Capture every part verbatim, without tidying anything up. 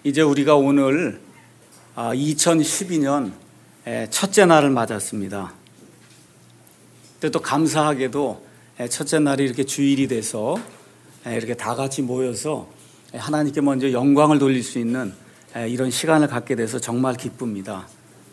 이제 우리가 오늘 이천십이 년 첫째 날을 맞았습니다. 근데 또 감사하게도 첫째 날이 이렇게 주일이 돼서 이렇게 다 같이 모여서 하나님께 먼저 영광을 돌릴 수 있는 이런 시간을 갖게 돼서 정말 기쁩니다.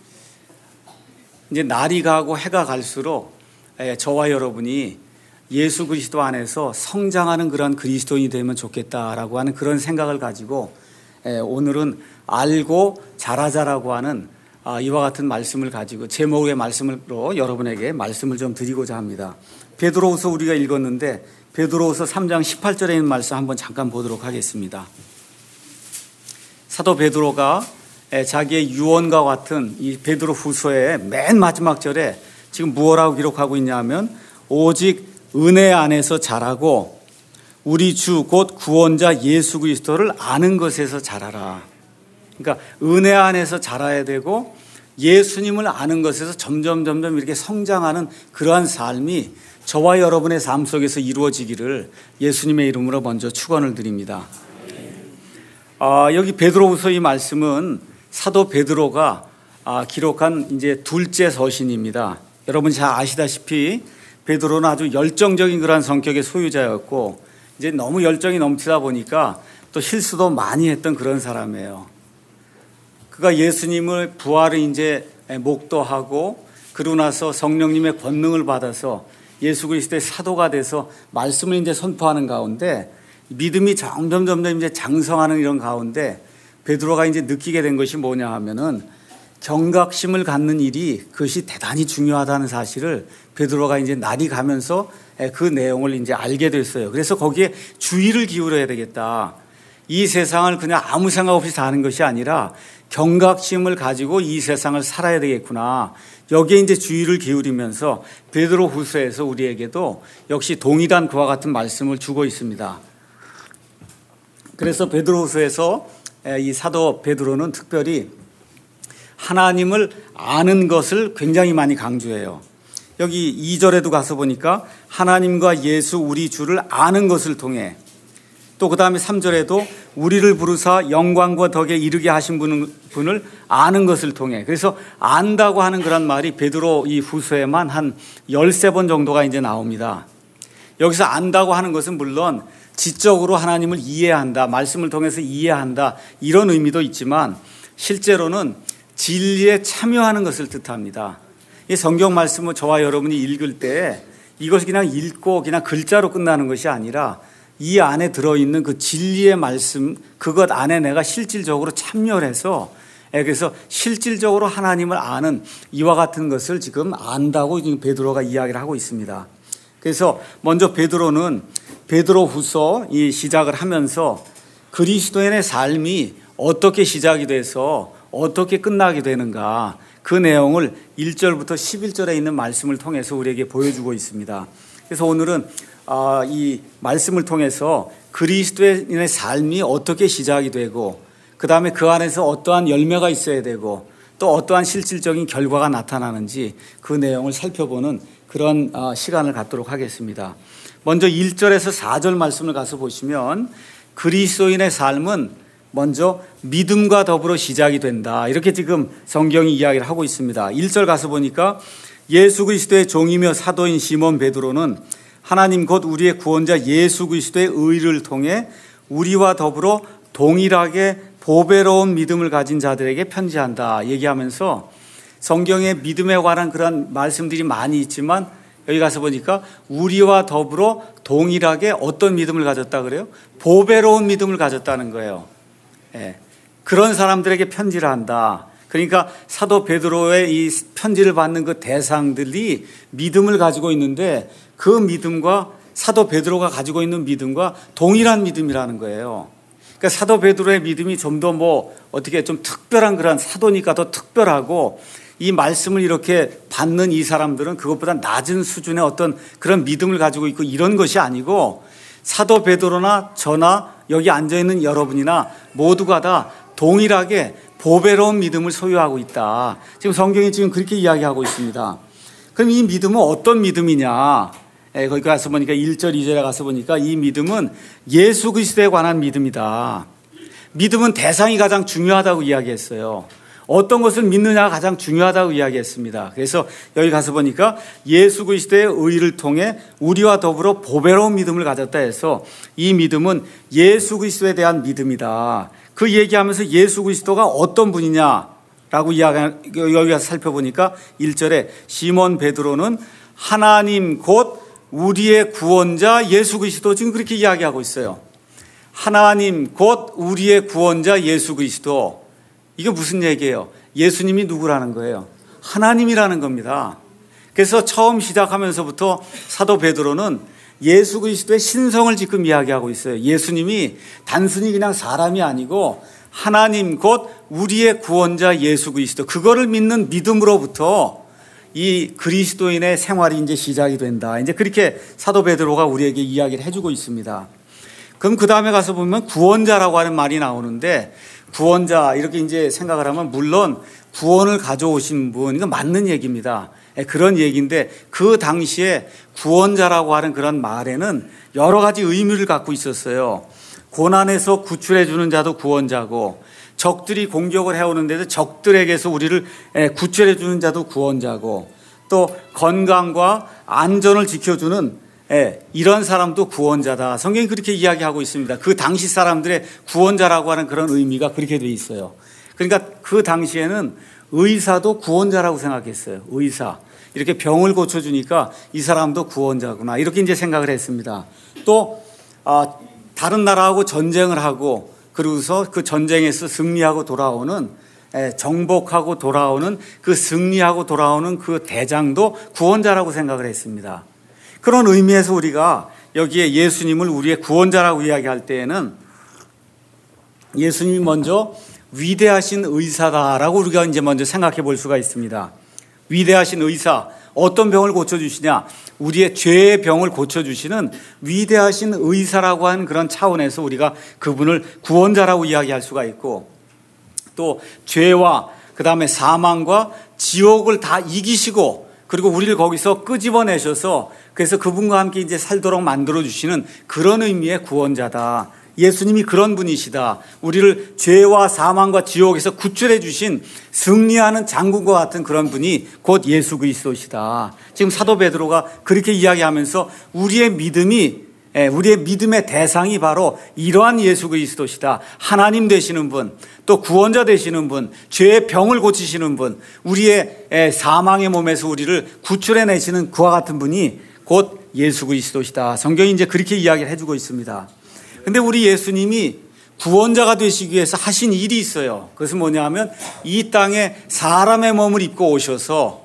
이제 날이 가고 해가 갈수록 저와 여러분이 예수 그리스도 안에서 성장하는 그런 그리스도인이 되면 좋겠다라고 하는 그런 생각을 가지고 오늘은 알고 잘하자라고 하는 이와 같은 말씀을 가지고 제목의 말씀으로 여러분에게 말씀을 좀 드리고자 합니다. 베드로후서 우리가 읽었는데 베드로후서 삼 장 십팔 절에 있는 말씀 한번 잠깐 보도록 하겠습니다. 사도 베드로가 자기의 유언과 같은 이 베드로후서의 맨 마지막 절에 지금 무엇라고 기록하고 있냐면 오직 은혜 안에서 자라고 우리 주 곧 구원자 예수 그리스도를 아는 것에서 자라라. 그러니까 은혜 안에서 자라야 되고 예수님을 아는 것에서 점점 점점 이렇게 성장하는 그러한 삶이 저와 여러분의 삶 속에서 이루어지기를 예수님의 이름으로 먼저 축원을 드립니다. 아, 여기 베드로후서 이 말씀은 사도 베드로가 아, 기록한 이제 둘째 서신입니다. 여러분 잘 아시다시피 베드로는 아주 열정적인 그런 성격의 소유자였고 이제 너무 열정이 넘치다 보니까 또 실수도 많이 했던 그런 사람이에요. 그가 예수님을 부활을 이제 목도하고 그러고 나서 성령님의 권능을 받아서 예수 그리스도의 사도가 돼서 말씀을 이제 선포하는 가운데 믿음이 점점 점점 이제 장성하는 이런 가운데 베드로가 이제 느끼게 된 것이 뭐냐 하면은 경각심을 갖는 일이 그것이 대단히 중요하다는 사실을 베드로가 이제 날이 가면서 그 내용을 이제 알게 됐어요. 그래서 거기에 주의를 기울여야 되겠다. 이 세상을 그냥 아무 생각 없이 사는 것이 아니라 경각심을 가지고 이 세상을 살아야 되겠구나. 여기에 이제 주의를 기울이면서 베드로후서에서 우리에게도 역시 동일한 그와 같은 말씀을 주고 있습니다. 그래서 베드로후서에서 이 사도 베드로는 특별히 하나님을 아는 것을 굉장히 많이 강조해요. 여기 이 절에도 가서 보니까 하나님과 예수 우리 주를 아는 것을 통해 또 그 다음에 삼 절에도 우리를 부르사 영광과 덕에 이르게 하신 분을 아는 것을 통해 그래서 안다고 하는 그런 말이 베드로 이 후서에만 한 열세 번 정도가 이제 나옵니다. 여기서 안다고 하는 것은 물론 지적으로 하나님을 이해한다, 말씀을 통해서 이해한다 이런 의미도 있지만 실제로는 진리에 참여하는 것을 뜻합니다. 이 성경 말씀을 저와 여러분이 읽을 때 이것을 그냥 읽고 그냥 글자로 끝나는 것이 아니라 이 안에 들어있는 그 진리의 말씀 그것 안에 내가 실질적으로 참여를 해서 그래서 실질적으로 하나님을 아는 이와 같은 것을 지금 안다고 지금 베드로가 이야기를 하고 있습니다. 그래서 먼저 베드로는 베드로후서 이 시작을 하면서 그리스도인의 삶이 어떻게 시작이 돼서 어떻게 끝나게 되는가 그 내용을 일 절부터 십일 절에 있는 말씀을 통해서 우리에게 보여주고 있습니다. 그래서 오늘은 이 말씀을 통해서 그리스도인의 삶이 어떻게 시작이 되고 그 다음에 그 안에서 어떠한 열매가 있어야 되고 또 어떠한 실질적인 결과가 나타나는지 그 내용을 살펴보는 그런 시간을 갖도록 하겠습니다. 먼저 일 절에서 사 절 말씀을 가서 보시면 그리스도인의 삶은 먼저 믿음과 더불어 시작이 된다. 이렇게 지금 성경이 이야기를 하고 있습니다. 일 절 가서 보니까 예수 그리스도의 종이며 사도인 시몬 베드로는 하나님 곧 우리의 구원자 예수 그리스도의 의를 통해 우리와 더불어 동일하게 보배로운 믿음을 가진 자들에게 편지한다. 얘기하면서 성경에 믿음에 관한 그런 말씀들이 많이 있지만 여기 가서 보니까 우리와 더불어 동일하게 어떤 믿음을 가졌다 그래요? 보배로운 믿음을 가졌다는 거예요. 예, 그런 사람들에게 편지를 한다. 그러니까 사도 베드로의 이 편지를 받는 그 대상들이 믿음을 가지고 있는데 그 믿음과 사도 베드로가 가지고 있는 믿음과 동일한 믿음이라는 거예요. 그러니까 사도 베드로의 믿음이 좀 더 뭐 어떻게 좀 특별한 그런 사도니까 더 특별하고 이 말씀을 이렇게 받는 이 사람들은 그것보다 낮은 수준의 어떤 그런 믿음을 가지고 있고 이런 것이 아니고 사도 베드로나 저나 여기 앉아있는 여러분이나 모두가 다 동일하게 보배로운 믿음을 소유하고 있다. 지금 성경이 지금 그렇게 이야기하고 있습니다. 그럼 이 믿음은 어떤 믿음이냐? 예, 거기 가서 보니까 일 절, 이 절에 가서 보니까 이 믿음은 예수 그리스도에 관한 믿음이다. 믿음은 대상이 가장 중요하다고 이야기했어요. 어떤 것을 믿느냐가 가장 중요하다고 이야기했습니다. 그래서 여기 가서 보니까 예수 그리스도의 의를 통해 우리와 더불어 보배로운 믿음을 가졌다 해서 이 믿음은 예수 그리스도에 대한 믿음이다. 그 얘기하면서 예수 그리스도가 어떤 분이냐라고 이야기, 여기 가서 살펴보니까 일 절에 시몬 베드로는 하나님 곧 우리의 구원자 예수 그리스도, 지금 그렇게 이야기하고 있어요. 하나님 곧 우리의 구원자 예수 그리스도. 이게 무슨 얘기예요? 예수님이 누구라는 거예요? 하나님이라는 겁니다. 그래서 처음 시작하면서부터 사도 베드로는 예수 그리스도의 신성을 지금 이야기하고 있어요. 예수님이 단순히 그냥 사람이 아니고 하나님 곧 우리의 구원자 예수 그리스도, 그거를 믿는 믿음으로부터 이 그리스도인의 생활이 이제 시작이 된다. 이제 그렇게 사도 베드로가 우리에게 이야기를 해주고 있습니다. 그럼 그 다음에 가서 보면 구원자라고 하는 말이 나오는데, 구원자 이렇게 이제 생각을 하면 물론 구원을 가져오신 분, 이건 맞는 얘기입니다. 그런 얘기인데 그 당시에 구원자라고 하는 그런 말에는 여러 가지 의미를 갖고 있었어요. 고난에서 구출해 주는 자도 구원자고, 적들이 공격을 해오는데도 적들에게서 우리를 구출해 주는 자도 구원자고, 또 건강과 안전을 지켜주는 이런 사람도 구원자다. 성경이 그렇게 이야기하고 있습니다. 그 당시 사람들의 구원자라고 하는 그런 의미가 그렇게 돼 있어요. 그러니까 그 당시에는 의사도 구원자라고 생각했어요. 의사. 이렇게 병을 고쳐주니까 이 사람도 구원자구나. 이렇게 이제 생각을 했습니다. 또 아, 다른 나라하고 전쟁을 하고 그러고서 그 전쟁에서 승리하고 돌아오는, 정복하고 돌아오는 그 승리하고 돌아오는 그 대장도 구원자라고 생각을 했습니다. 그런 의미에서 우리가 여기에 예수님을 우리의 구원자라고 이야기할 때에는 예수님이 먼저 위대하신 의사다라고 우리가 이제 먼저 생각해 볼 수가 있습니다. 위대하신 의사, 어떤 병을 고쳐주시냐? 우리의 죄의 병을 고쳐주시는 위대하신 의사라고 하는 그런 차원에서 우리가 그분을 구원자라고 이야기할 수가 있고, 또 죄와 그 다음에 사망과 지옥을 다 이기시고 그리고 우리를 거기서 끄집어내셔서 그래서 그분과 함께 이제 살도록 만들어주시는 그런 의미의 구원자다. 예수님이 그런 분이시다. 우리를 죄와 사망과 지옥에서 구출해 주신 승리하는 장군과 같은 그런 분이 곧 예수 그리스도시다. 지금 사도 베드로가 그렇게 이야기하면서 우리의 믿음이, 우리의 믿음의 대상이 바로 이러한 예수 그리스도시다. 하나님 되시는 분, 또 구원자 되시는 분, 죄의 병을 고치시는 분, 우리의 사망의 몸에서 우리를 구출해 내시는 그와 같은 분이 곧 예수 그리스도시다. 성경이 이제 그렇게 이야기를 해주고 있습니다. 근데 우리 예수님이 구원자가 되시기 위해서 하신 일이 있어요. 그것은 뭐냐 하면 이 땅에 사람의 몸을 입고 오셔서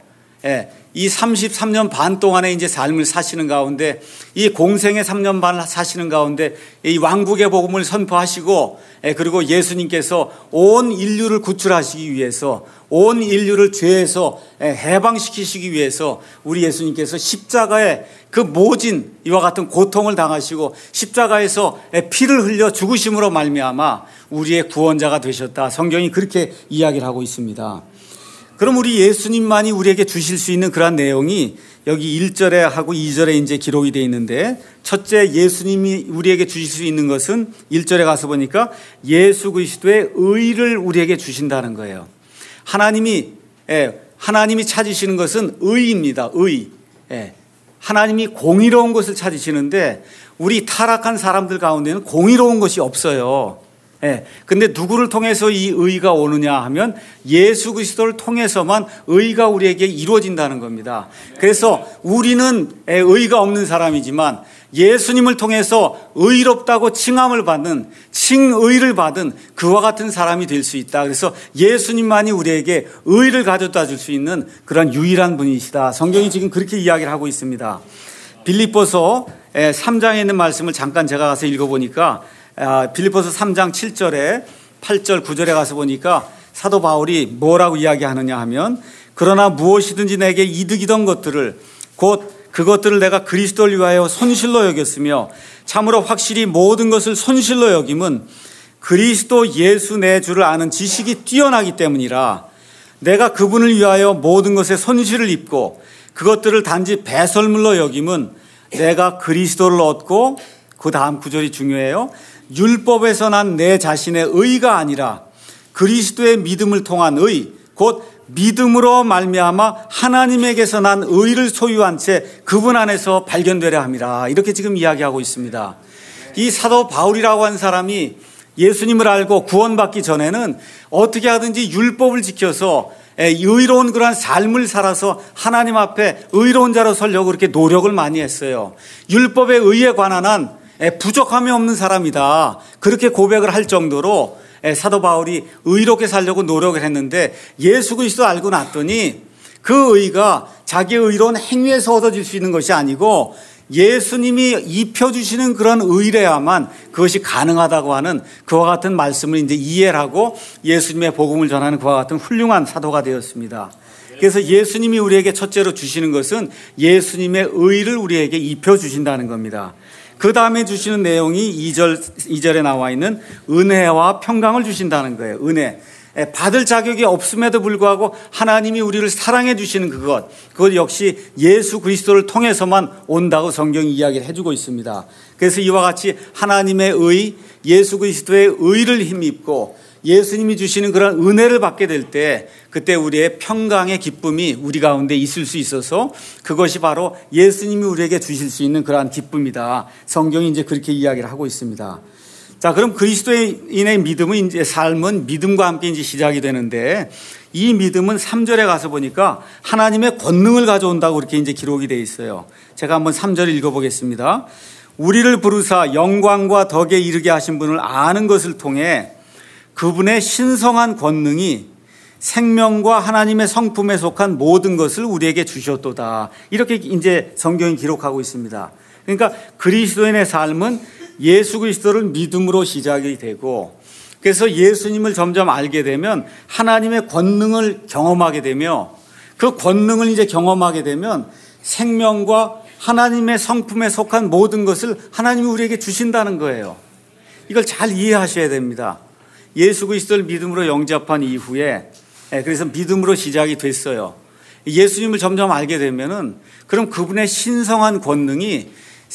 이 삼십삼 년 반 동안의 이제 삶을 사시는 가운데, 이 공생의 삼 년 반을 사시는 가운데 이 왕국의 복음을 선포하시고, 그리고 예수님께서 온 인류를 구출하시기 위해서, 온 인류를 죄에서 해방시키시기 위해서 우리 예수님께서 십자가에 그 모진 이와 같은 고통을 당하시고 십자가에서 피를 흘려 죽으심으로 말미암아 우리의 구원자가 되셨다. 성경이 그렇게 이야기를 하고 있습니다. 그럼 우리 예수님만이 우리에게 주실 수 있는 그러한 내용이 여기 일 절에 하고 이 절에 이제 기록이 되어 있는데, 첫째 예수님이 우리에게 주실 수 있는 것은 일 절에 가서 보니까 예수 그리스도의 의를 우리에게 주신다는 거예요. 하나님이 예, 하나님이 찾으시는 것은 의입니다. 의. 예, 하나님이 공의로운 것을 찾으시는데 우리 타락한 사람들 가운데는 공의로운 것이 없어요. 예, 근데 누구를 통해서 이 의가 오느냐 하면 예수 그리스도를 통해서만 의가 우리에게 이루어진다는 겁니다. 그래서 우리는 의가 없는 사람이지만 예수님을 통해서 의롭다고 칭함을 받는, 칭의를 받은 그와 같은 사람이 될 수 있다. 그래서 예수님만이 우리에게 의를 가져다 줄 수 있는 그런 유일한 분이시다. 성경이 지금 그렇게 이야기를 하고 있습니다. 빌립보서 삼 장에 있는 말씀을 잠깐 제가 가서 읽어보니까, 빌립보서 삼 장 칠 절에 팔 절 구 절에 가서 보니까 사도 바울이 뭐라고 이야기하느냐 하면, 그러나 무엇이든지 내게 이득이던 것들을 곧 그것들을 내가 그리스도를 위하여 손실로 여겼으며 참으로 확실히 모든 것을 손실로 여김은 그리스도 예수 내 주를 아는 지식이 뛰어나기 때문이라. 내가 그분을 위하여 모든 것에 손실을 입고 그것들을 단지 배설물로 여김은 내가 그리스도를 얻고, 그 다음 구절이 중요해요. 율법에서 난 내 자신의 의가 아니라 그리스도의 믿음을 통한 의, 곧 믿음으로 말미암아 하나님에게서 난 의를 소유한 채 그분 안에서 발견되려 함이라. 이렇게 지금 이야기하고 있습니다. 이 사도 바울이라고 하는 사람이 예수님을 알고 구원받기 전에는 어떻게 하든지 율법을 지켜서 의로운 그러한 삶을 살아서 하나님 앞에 의로운 자로 서려고 그렇게 노력을 많이 했어요. 율법의 의에 관한 한 부족함이 없는 사람이다. 그렇게 고백을 할 정도로 사도 바울이 의롭게 살려고 노력을 했는데 예수 그리스도 알고 났더니 그 의가 자기의 의로운 행위에서 얻어질 수 있는 것이 아니고 예수님이 입혀주시는 그런 의래야만 그것이 가능하다고 하는 그와 같은 말씀을 이제 이해를 하고 예수님의 복음을 전하는 그와 같은 훌륭한 사도가 되었습니다. 그래서 예수님이 우리에게 첫째로 주시는 것은 예수님의 의를 우리에게 입혀주신다는 겁니다. 그 다음에 주시는 내용이 이 절, 이 절에 나와 있는 은혜와 평강을 주신다는 거예요. 은혜. 받을 자격이 없음에도 불구하고 하나님이 우리를 사랑해 주시는 그것, 그것 역시 예수 그리스도를 통해서만 온다고 성경이 이야기를 해주고 있습니다. 그래서 이와 같이 하나님의 의, 예수 그리스도의 의를 힘입고 예수님이 주시는 그런 은혜를 받게 될 때 그때 우리의 평강의 기쁨이 우리 가운데 있을 수 있어서 그것이 바로 예수님이 우리에게 주실 수 있는 그러한 기쁨이다. 성경이 이제 그렇게 이야기를 하고 있습니다. 자, 그럼 그리스도인의 믿음은 이제 삶은 믿음과 함께 이제 시작이 되는데 이 믿음은 삼 절에 가서 보니까 하나님의 권능을 가져온다고 그렇게 이제 기록이 되어 있어요. 제가 한번 삼 절을 읽어보겠습니다. 우리를 부르사 영광과 덕에 이르게 하신 분을 아는 것을 통해 그분의 신성한 권능이 생명과 하나님의 성품에 속한 모든 것을 우리에게 주셨도다. 이렇게 이제 성경이 기록하고 있습니다. 그러니까 그리스도인의 삶은 예수 그리스도를 믿음으로 시작이 되고 그래서 예수님을 점점 알게 되면 하나님의 권능을 경험하게 되며 그 권능을 이제 경험하게 되면 생명과 하나님의 성품에 속한 모든 것을 하나님이 우리에게 주신다는 거예요. 이걸 잘 이해하셔야 됩니다. 예수 그리스도를 믿음으로 영접한 이후에 그래서 믿음으로 시작이 됐어요. 예수님을 점점 알게 되면은 그럼 그분의 신성한 권능이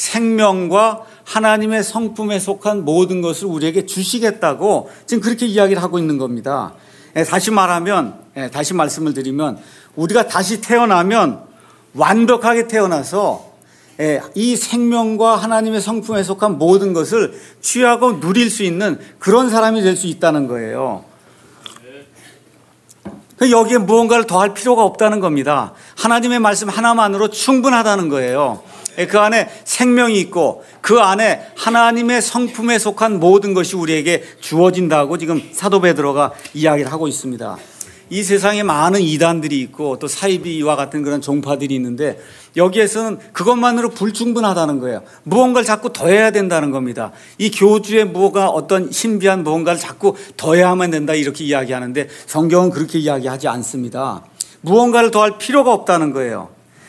생명과 하나님의 성품에 속한 모든 것을 우리에게 주시겠다고 지금 그렇게 이야기를 하고 있는 겁니다. 다시 말하면, 다시 말씀을 드리면 우리가 다시 태어나면 완벽하게 태어나서 이 생명과 하나님의 성품에 속한 모든 것을 취하고 누릴 수 있는 그런 사람이 될 수 있다는 거예요. 여기에 무언가를 더할 필요가 없다는 겁니다. 하나님의 말씀 하나만으로 충분하다는 거예요. 그 안에 생명이 있고 그 안에 하나님의 성품에 속한 모든 것이 우리에게 주어진다고 지금 사도 베드로가 이야기를 하고 있습니다. 이 세상에 많은 이단들이 있고 또 사이비와 같은 그런 종파들이 있는데 여기에서는 그것만으로 불충분하다는 거예요. 무언가를 자꾸 더해야 된다는 겁니다. 이 교주에 뭐가 어떤 신비한 무언가를 자꾸 더해야만 된다 이렇게 이야기하는데 성경은 그렇게 이야기하지 않습니다. 무언가를 더할 필요가 없다는 거예요.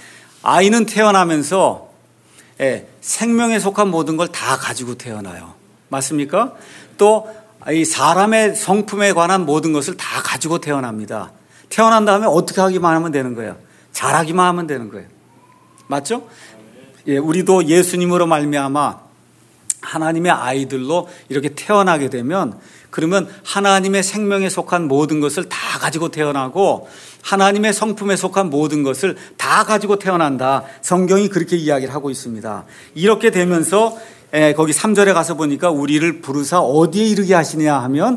아이는 태어나면서 예, 생명에 속한 모든 걸 다 가지고 태어나요. 맞습니까? 또 이 사람의 성품에 관한 모든 것을 다 가지고 태어납니다. 태어난 다음에 어떻게 하기만 하면 되는 거예요. 잘하기만 하면 되는 거예요. 맞죠? 예, 우리도 예수님으로 말미암아 하나님의 아이들로 이렇게 태어나게 되면 그러면 하나님의 생명에 속한 모든 것을 다 가지고 태어나고 하나님의 성품에 속한 모든 것을 다 가지고 태어난다. 성경이 그렇게 이야기를 하고 있습니다. 이렇게 되면서 거기 삼 절에 가서 보니까 우리를 부르사 어디에 이르게 하시냐 하면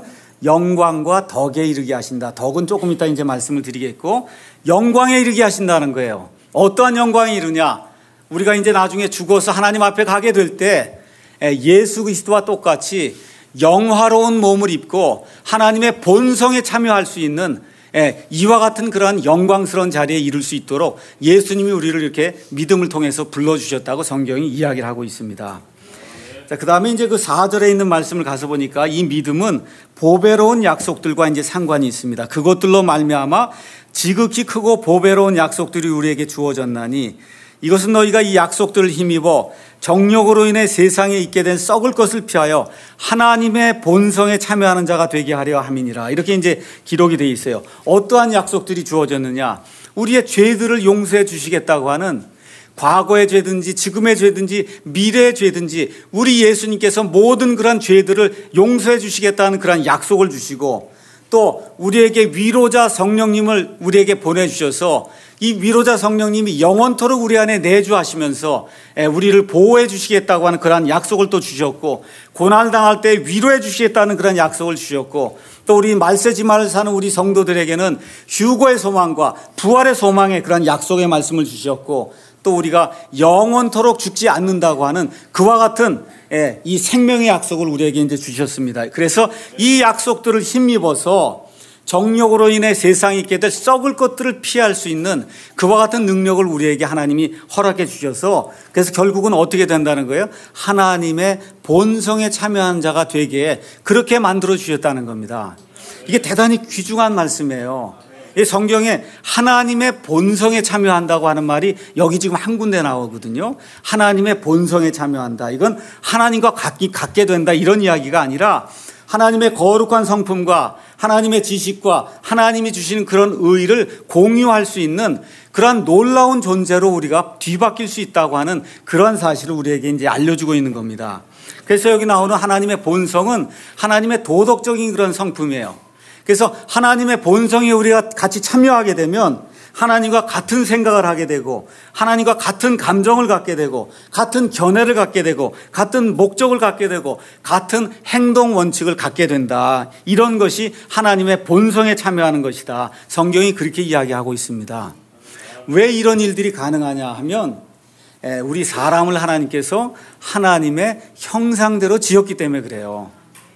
영광과 덕에 이르게 하신다. 덕은 조금 이따 이제 말씀을 드리겠고 영광에 이르게 하신다는 거예요. 어떠한 영광에 이르냐? 우리가 이제 나중에 죽어서 하나님 앞에 가게 될 때 예수 그리스도와 똑같이 영화로운 몸을 입고 하나님의 본성에 참여할 수 있는 이와 같은 그러한 영광스러운 자리에 이룰 수 있도록 예수님이 우리를 이렇게 믿음을 통해서 불러주셨다고 성경이 이야기를 하고 있습니다. 자, 그 다음에 이제 그 사 절에 있는 말씀을 가서 보니까 이 믿음은 보배로운 약속들과 이제 상관이 있습니다. 그것들로 말미암아 지극히 크고 보배로운 약속들이 우리에게 주어졌나니 이것은 너희가 이 약속들을 힘입어 정욕으로 인해 세상에 있게 된 썩을 것을 피하여 하나님의 본성에 참여하는 자가 되게 하려 함이니라. 이렇게 이제 기록이 되어 있어요. 어떠한 약속들이 주어졌느냐? 우리의 죄들을 용서해 주시겠다고 하는 과거의 죄든지 지금의 죄든지 미래의 죄든지 우리 예수님께서 모든 그런 죄들을 용서해 주시겠다는 그런 약속을 주시고, 또 우리에게 위로자 성령님을 우리에게 보내주셔서 이 위로자 성령님이 영원토록 우리 안에 내주하시면서 우리를 보호해 주시겠다고 하는 그런 약속을 또 주셨고, 고난을 당할 때 위로해 주시겠다는 그런 약속을 주셨고, 또 우리 말세지마를 사는 우리 성도들에게는 휴거의 소망과 부활의 소망의 그런 약속의 말씀을 주셨고, 또 우리가 영원토록 죽지 않는다고 하는 그와 같은 이 생명의 약속을 우리에게 이제 주셨습니다. 그래서 이 약속들을 힘입어서 정욕으로 인해 세상에 있게 될 썩을 것들을 피할 수 있는 그와 같은 능력을 우리에게 하나님이 허락해 주셔서, 그래서 결국은 어떻게 된다는 거예요? 하나님의 본성에 참여한 자가 되게 그렇게 만들어 주셨다는 겁니다. 이게 대단히 귀중한 말씀이에요. 이 성경에 하나님의 본성에 참여한다고 하는 말이 여기 지금 한 군데 나오거든요. 하나님의 본성에 참여한다. 이건 하나님과 같기, 같게 된다 이런 이야기가 아니라 하나님의 거룩한 성품과 하나님의 지식과 하나님이 주시는 그런 의를 공유할 수 있는 그러한 놀라운 존재로 우리가 뒤바뀔 수 있다고 하는 그런 사실을 우리에게 이제 알려주고 있는 겁니다. 그래서 여기 나오는 하나님의 본성은 하나님의 도덕적인 그런 성품이에요. 그래서 하나님의 본성에 우리가 같이 참여하게 되면 하나님과 같은 생각을 하게 되고, 하나님과 같은 감정을 갖게 되고, 같은 견해를 갖게 되고, 같은 목적을 갖게 되고, 같은 행동 원칙을 갖게 된다. 이런 것이 하나님의 본성에 참여하는 것이다. 성경이 그렇게 이야기하고 있습니다. 왜 이런 일들이 가능하냐 하면 우리 사람을 하나님께서 하나님의 형상대로 지었기 때문에 그래요.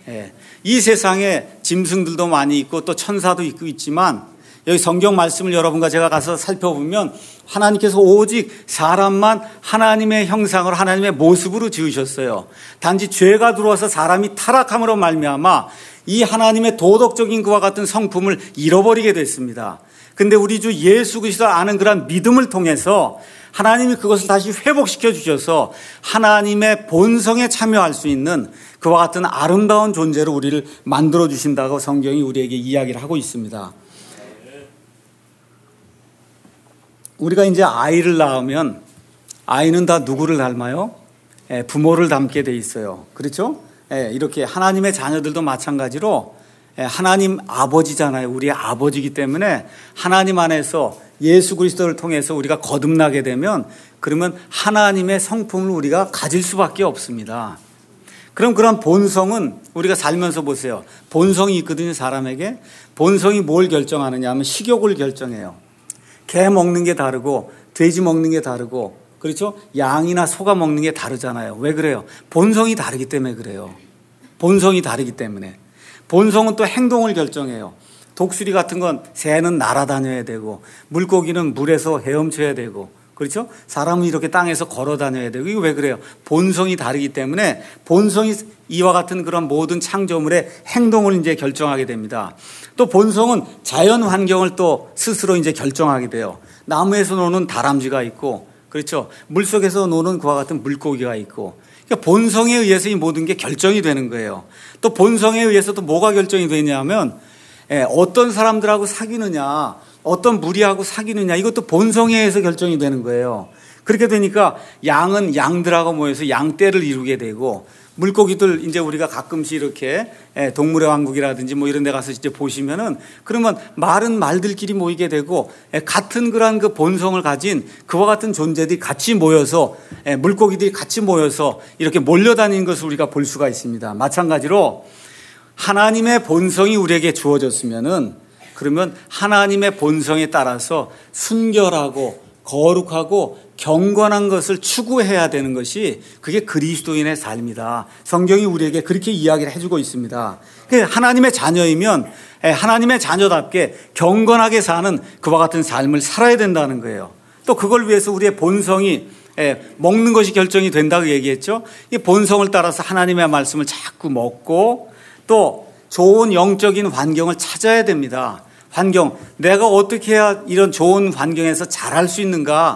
이 세상에 짐승들도 많이 있고 또 천사도 있고 있지만, 여기 성경 말씀을 여러분과 제가 가서 살펴보면 하나님께서 오직 사람만 하나님의 형상으로 하나님의 모습으로 지으셨어요. 단지 죄가 들어와서 사람이 타락함으로 말미암아 이 하나님의 도덕적인 그와 같은 성품을 잃어버리게 됐습니다. 근데 우리 주 예수 그리스도 아는 그런 믿음을 통해서 하나님이 그것을 다시 회복시켜 주셔서 하나님의 본성에 참여할 수 있는 그와 같은 아름다운 존재로 우리를 만들어 주신다고 성경이 우리에게 이야기를 하고 있습니다. 우리가 이제 아이를 낳으면 아이는 다 누구를 닮아요? 예, 부모를 닮게 돼 있어요. 그렇죠? 예, 이렇게 하나님의 자녀들도 마찬가지로 예, 하나님 아버지잖아요. 우리의 아버지이기 때문에 하나님 안에서 예수 그리스도를 통해서 우리가 거듭나게 되면 그러면 하나님의 성품을 우리가 가질 수밖에 없습니다. 그럼 그런 본성은 우리가 살면서 보세요. 본성이 있거든요, 사람에게. 본성이 뭘 결정하느냐 하면 식욕을 결정해요. 개 먹는 게 다르고 돼지 먹는 게 다르고, 그렇죠? 양이나 소가 먹는 게 다르잖아요. 왜 그래요? 본성이 다르기 때문에 그래요. 본성이 다르기 때문에. 본성은 또 행동을 결정해요. 독수리 같은 건 새는 날아다녀야 되고, 물고기는 물에서 헤엄쳐야 되고, 그렇죠? 사람은 이렇게 땅에서 걸어 다녀야 되고. 이거 왜 그래요? 본성이 다르기 때문에 본성이 이와 같은 그런 모든 창조물의 행동을 이제 결정하게 됩니다. 또 본성은 자연 환경을 또 스스로 이제 결정하게 돼요. 나무에서 노는 다람쥐가 있고, 그렇죠? 물속에서 노는 그와 같은 물고기가 있고. 그러니까 본성에 의해서 이 모든 게 결정이 되는 거예요. 또 본성에 의해서 또 뭐가 결정이 되냐면 어떤 사람들하고 사귀느냐, 어떤 무리하고 사귀느냐, 이것도 본성에 의해서 결정이 되는 거예요. 그렇게 되니까 양은 양들하고 모여서 양떼를 이루게 되고, 물고기들 이제 우리가 가끔씩 이렇게 동물의 왕국이라든지 뭐 이런 데 가서 이제 보시면은 그러면 말은 말들끼리 모이게 되고, 같은 그런 그 본성을 가진 그와 같은 존재들이 같이 모여서, 물고기들이 같이 모여서 이렇게 몰려다니는 것을 우리가 볼 수가 있습니다. 마찬가지로 하나님의 본성이 우리에게 주어졌으면은 그러면 하나님의 본성에 따라서 순결하고 거룩하고 경건한 것을 추구해야 되는 것이 그게 그리스도인의 삶이다. 성경이 우리에게 그렇게 이야기를 해주고 있습니다. 하나님의 자녀이면 하나님의 자녀답게 경건하게 사는 그와 같은 삶을 살아야 된다는 거예요. 또 그걸 위해서 우리의 본성이 먹는 것이 결정이 된다고 얘기했죠. 이 본성을 따라서 하나님의 말씀을 자꾸 먹고 또 좋은 영적인 환경을 찾아야 됩니다. 환경, 내가 어떻게 해야 이런 좋은 환경에서 잘할 수 있는가?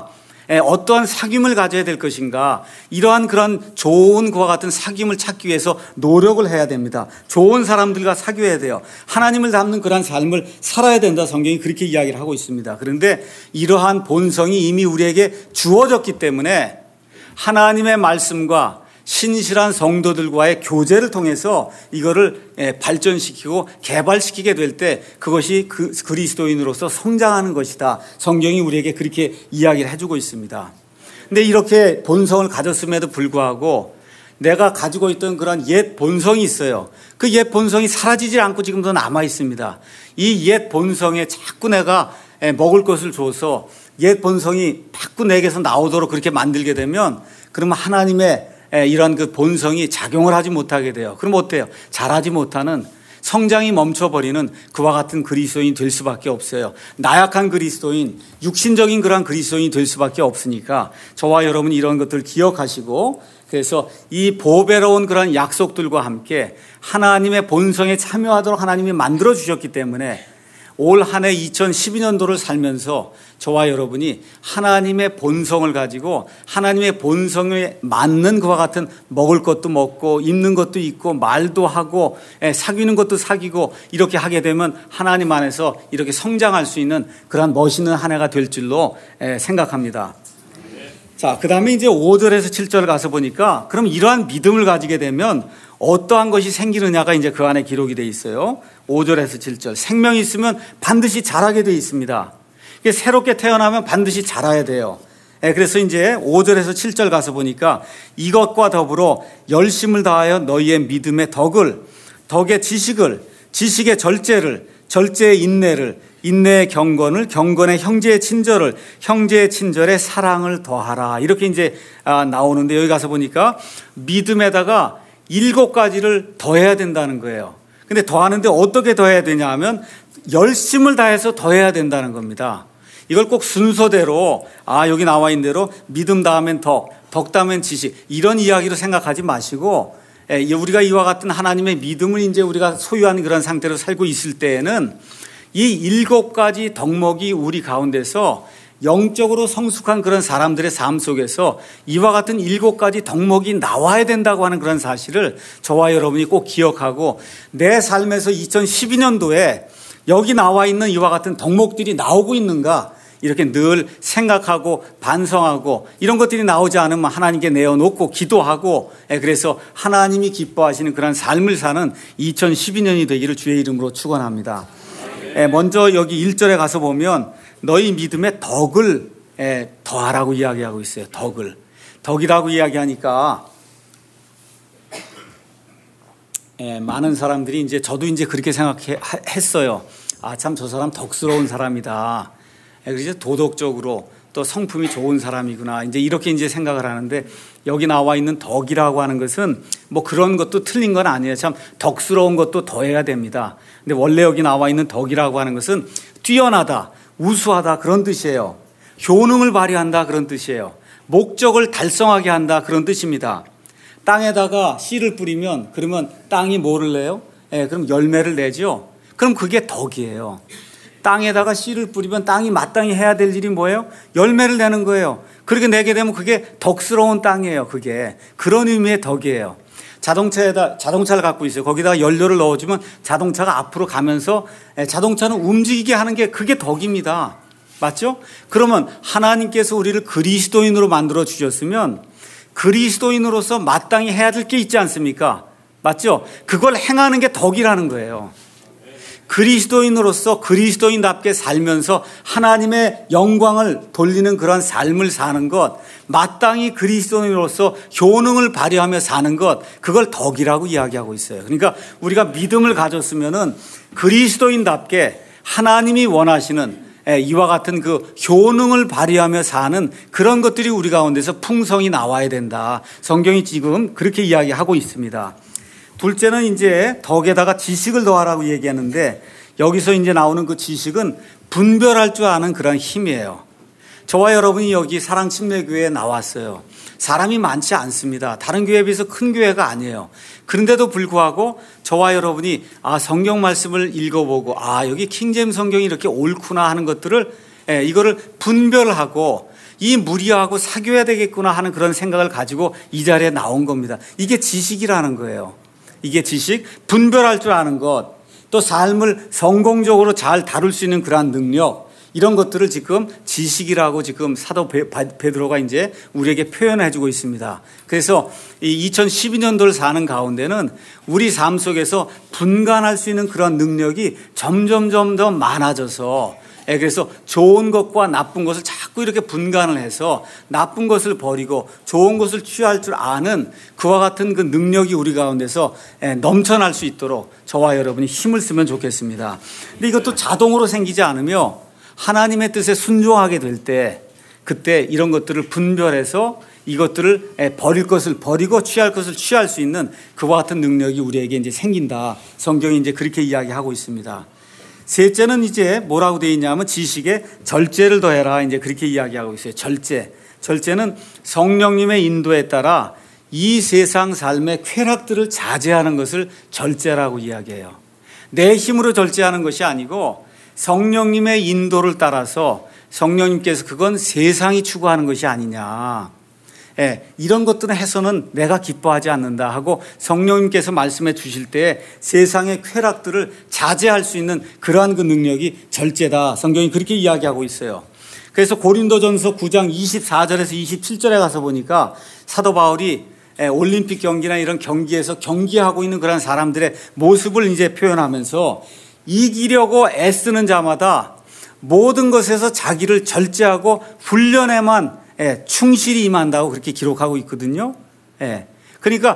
어떠한 사귐을 가져야 될 것인가, 이러한 그런 좋은 그와 같은 사귐을 찾기 위해서 노력을 해야 됩니다. 좋은 사람들과 사귀어야 돼요. 하나님을 닮는 그런 삶을 살아야 된다. 성경이 그렇게 이야기를 하고 있습니다. 그런데 이러한 본성이 이미 우리에게 주어졌기 때문에 하나님의 말씀과 신실한 성도들과의 교제를 통해서 이거를 발전시키고 개발시키게 될 때 그것이 그 그리스도인으로서 성장하는 것이다. 성경이 우리에게 그렇게 이야기를 해주고 있습니다. 근데 이렇게 본성을 가졌음에도 불구하고 내가 가지고 있던 그런 옛 본성이 있어요. 그 옛 본성이 사라지지 않고 지금도 남아 있습니다. 이 옛 본성에 자꾸 내가 먹을 것을 줘서 옛 본성이 자꾸 내게서 나오도록 그렇게 만들게 되면 그러면 하나님의 이런 그 본성이 작용을 하지 못하게 돼요. 그럼 어때요? 자라지 못하는, 성장이 멈춰버리는 그와 같은 그리스도인이 될 수밖에 없어요. 나약한 그리스도인, 육신적인 그런 그리스도인이 될 수밖에 없으니까 저와 여러분이 이런 것들을 기억하시고, 그래서 이 보배로운 그런 약속들과 함께 하나님의 본성에 참여하도록 하나님이 만들어 주셨기 때문에 올 한 해 이천십이 년도를 살면서 저와 여러분이 하나님의 본성을 가지고 하나님의 본성에 맞는 그와 같은 먹을 것도 먹고 입는 것도 있고 말도 하고 사귀는 것도 사귀고 이렇게 하게 되면 하나님 안에서 이렇게 성장할 수 있는 그런 멋있는 한 해가 될 줄로 생각합니다. 자, 그 다음에 이제 오 절에서 칠 절 가서 보니까 그럼 이러한 믿음을 가지게 되면 어떠한 것이 생기느냐가 이제 그 안에 기록이 되어 있어요. 오 절에서 칠 절. 생명이 있으면 반드시 자라게 되어 있습니다. 새롭게 태어나면 반드시 자라야 돼요. 그래서 이제 오 절에서 칠 절 가서 보니까 이것과 더불어 열심을 다하여 너희의 믿음의 덕을, 덕의 지식을, 지식의 절제를, 절제의 인내를, 인내의 경건을, 경건의 형제의 친절을, 형제의 친절에 사랑을 더하라. 이렇게 이제 나오는데 여기 가서 보니까 믿음에다가 일곱 가지를 더해야 된다는 거예요. 근데 더하는데 어떻게 더해야 되냐 하면 열심을 다해서 더해야 된다는 겁니다. 이걸 꼭 순서대로, 아, 여기 나와 있는 대로 믿음 다음엔 덕, 덕 다음엔 지식, 이런 이야기로 생각하지 마시고, 우리가 이와 같은 하나님의 믿음을 이제 우리가 소유한 그런 상태로 살고 있을 때에는 이 일곱 가지 덕목이 우리 가운데서 영적으로 성숙한 그런 사람들의 삶 속에서 이와 같은 일곱 가지 덕목이 나와야 된다고 하는 그런 사실을 저와 여러분이 꼭 기억하고, 내 삶에서 이천십이 년도에 여기 나와 있는 이와 같은 덕목들이 나오고 있는가 이렇게 늘 생각하고 반성하고, 이런 것들이 나오지 않으면 하나님께 내어놓고 기도하고, 그래서 하나님이 기뻐하시는 그런 삶을 사는 이천십이 년이 되기를 주의 이름으로 축원합니다. 먼저 여기 일 절에 가서 보면 너희 믿음의 덕을 더하라고 이야기하고 있어요. 덕을. 덕이라고 이야기하니까 많은 사람들이 이제, 저도 이제 그렇게 생각했어요. 아, 참 저 사람 덕스러운 사람이다. 그래서 도덕적으로 또 성품이 좋은 사람이구나. 이제 이렇게 이제 생각을 하는데, 여기 나와 있는 덕이라고 하는 것은 뭐 그런 것도 틀린 건 아니에요. 참 덕스러운 것도 더해야 됩니다. 근데 원래 여기 나와 있는 덕이라고 하는 것은 뛰어나다, 우수하다 그런 뜻이에요. 효능을 발휘한다 그런 뜻이에요. 목적을 달성하게 한다 그런 뜻입니다. 땅에다가 씨를 뿌리면 그러면 땅이 뭐를 내요? 예, 그럼 열매를 내죠. 그럼 그게 덕이에요. 땅에다가 씨를 뿌리면 땅이 마땅히 해야 될 일이 뭐예요? 열매를 내는 거예요. 그렇게 내게 되면 그게 덕스러운 땅이에요. 그게 그런 의미의 덕이에요. 자동차에다 자동차를 갖고 있어요. 거기다가 연료를 넣어주면 자동차가 앞으로 가면서 자동차는 움직이게 하는 게 그게 덕입니다. 맞죠? 그러면 하나님께서 우리를 그리스도인으로 만들어 주셨으면 그리스도인으로서 마땅히 해야 될 게 있지 않습니까? 맞죠? 그걸 행하는 게 덕이라는 거예요. 그리스도인으로서 그리스도인답게 살면서 하나님의 영광을 돌리는 그런 삶을 사는 것, 마땅히 그리스도인으로서 효능을 발휘하며 사는 것, 그걸 덕이라고 이야기하고 있어요. 그러니까 우리가 믿음을 가졌으면은 그리스도인답게 하나님이 원하시는 이와 같은 그 효능을 발휘하며 사는 그런 것들이 우리 가운데서 풍성히 나와야 된다. 성경이 지금 그렇게 이야기하고 있습니다. 둘째는 이제 덕에다가 지식을 더하라고 얘기하는데, 여기서 이제 나오는 그 지식은 분별할 줄 아는 그런 힘이에요. 저와 여러분이 여기 사랑침례교회에 나왔어요. 사람이 많지 않습니다. 다른 교회에 비해서 큰 교회가 아니에요. 그런데도 불구하고 저와 여러분이 아, 성경 말씀을 읽어보고, 아, 여기 킹제임스 성경이 이렇게 옳구나 하는 것들을, 예, 이거를 분별하고, 이 무리하고 사귀어야 되겠구나 하는 그런 생각을 가지고 이 자리에 나온 겁니다. 이게 지식이라는 거예요. 이게 지식, 분별할 줄 아는 것, 또 삶을 성공적으로 잘 다룰 수 있는 그러한 능력, 이런 것들을 지금 지식이라고 지금 사도 베드로가 이제 우리에게 표현해 주고 있습니다. 그래서 이 이천십이 년도를 사는 가운데는 우리 삶 속에서 분간할 수 있는 그런 능력이 점점점 더 많아져서, 그래서 좋은 것과 나쁜 것을 자꾸 이렇게 분간을 해서 나쁜 것을 버리고 좋은 것을 취할 줄 아는 그와 같은 그 능력이 우리 가운데서 넘쳐날 수 있도록 저와 여러분이 힘을 쓰면 좋겠습니다. 근데 이것도 자동으로 생기지 않으며 하나님의 뜻에 순종하게 될 때, 그때 이런 것들을 분별해서 이것들을 버릴 것을 버리고 취할 것을 취할 수 있는 그와 같은 능력이 우리에게 이제 생긴다. 성경이 이제 그렇게 이야기하고 있습니다. 셋째는 이제 뭐라고 되어 있냐면 지식에 절제를 더해라. 이제 그렇게 이야기하고 있어요. 절제. 절제는 성령님의 인도에 따라 이 세상 삶의 쾌락들을 자제하는 것을 절제라고 이야기해요. 내 힘으로 절제하는 것이 아니고 성령님의 인도를 따라서 성령님께서 그건 세상이 추구하는 것이 아니냐. 예, 이런 것들은 해서는 내가 기뻐하지 않는다 하고 성령님께서 말씀해 주실 때 세상의 쾌락들을 자제할 수 있는 그러한 그 능력이 절제다. 성경이 그렇게 이야기하고 있어요. 그래서 고린도전서 구 장 이십사 절에서 이십칠 절에 가서 보니까 사도 바울이 올림픽 경기나 이런 경기에서 경기하고 있는 그런 사람들의 모습을 이제 표현하면서 이기려고 애쓰는 자마다 모든 것에서 자기를 절제하고 훈련에만 충실히 임한다고 그렇게 기록하고 있거든요. 그러니까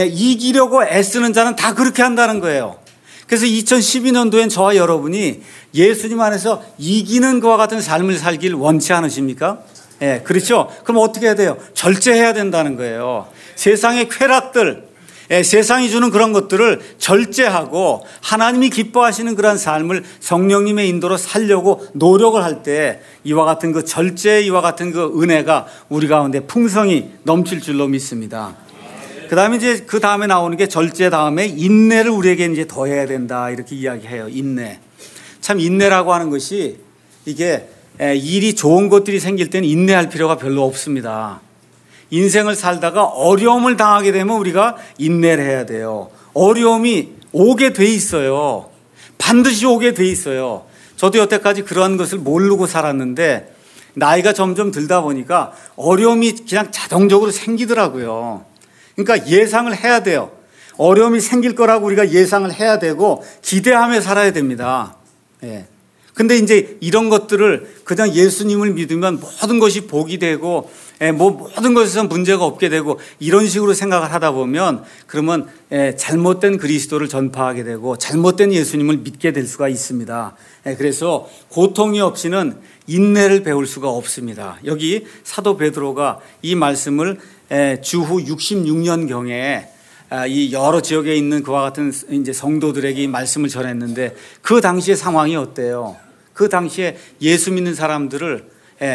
이기려고 애쓰는 자는 다 그렇게 한다는 거예요. 그래서 이천십이 년도엔 저와 여러분이 예수님 안에서 이기는 것과 같은 삶을 살길 원치 않으십니까? 그렇죠? 그럼 어떻게 해야 돼요? 절제해야 된다는 거예요. 세상의 쾌락들, 예, 세상이 주는 그런 것들을 절제하고 하나님이 기뻐하시는 그런 삶을 성령님의 인도로 살려고 노력을 할 때 이와 같은 그 절제, 이와 같은 그 은혜가 우리 가운데 풍성히 넘칠 줄로 믿습니다. 그 다음에 이제 그 다음에 나오는 게 절제 다음에 인내를 우리에게 이제 더해야 된다. 이렇게 이야기해요. 인내. 참 인내라고 하는 것이 이게 일이 좋은 것들이 생길 때는 인내할 필요가 별로 없습니다. 인생을 살다가 어려움을 당하게 되면 우리가 인내를 해야 돼요. 어려움이 오게 돼 있어요. 반드시 오게 돼 있어요. 저도 여태까지 그런 것을 모르고 살았는데 나이가 점점 들다 보니까 어려움이 그냥 자동적으로 생기더라고요. 그러니까 예상을 해야 돼요. 어려움이 생길 거라고 우리가 예상을 해야 되고 기대하며 살아야 됩니다. 예. 근데 이제 이런 것들을 그냥 예수님을 믿으면 모든 것이 복이 되고 뭐 모든 것에서 문제가 없게 되고 이런 식으로 생각을 하다 보면 그러면 잘못된 그리스도를 전파하게 되고 잘못된 예수님을 믿게 될 수가 있습니다. 그래서 고통이 없이는 인내를 배울 수가 없습니다. 여기 사도 베드로가 이 말씀을 주후 육십육 년경에 이 여러 지역에 있는 그와 같은 이제 성도들에게 이 말씀을 전했는데 그 당시의 상황이 어때요? 그 당시에 예수 믿는 사람들을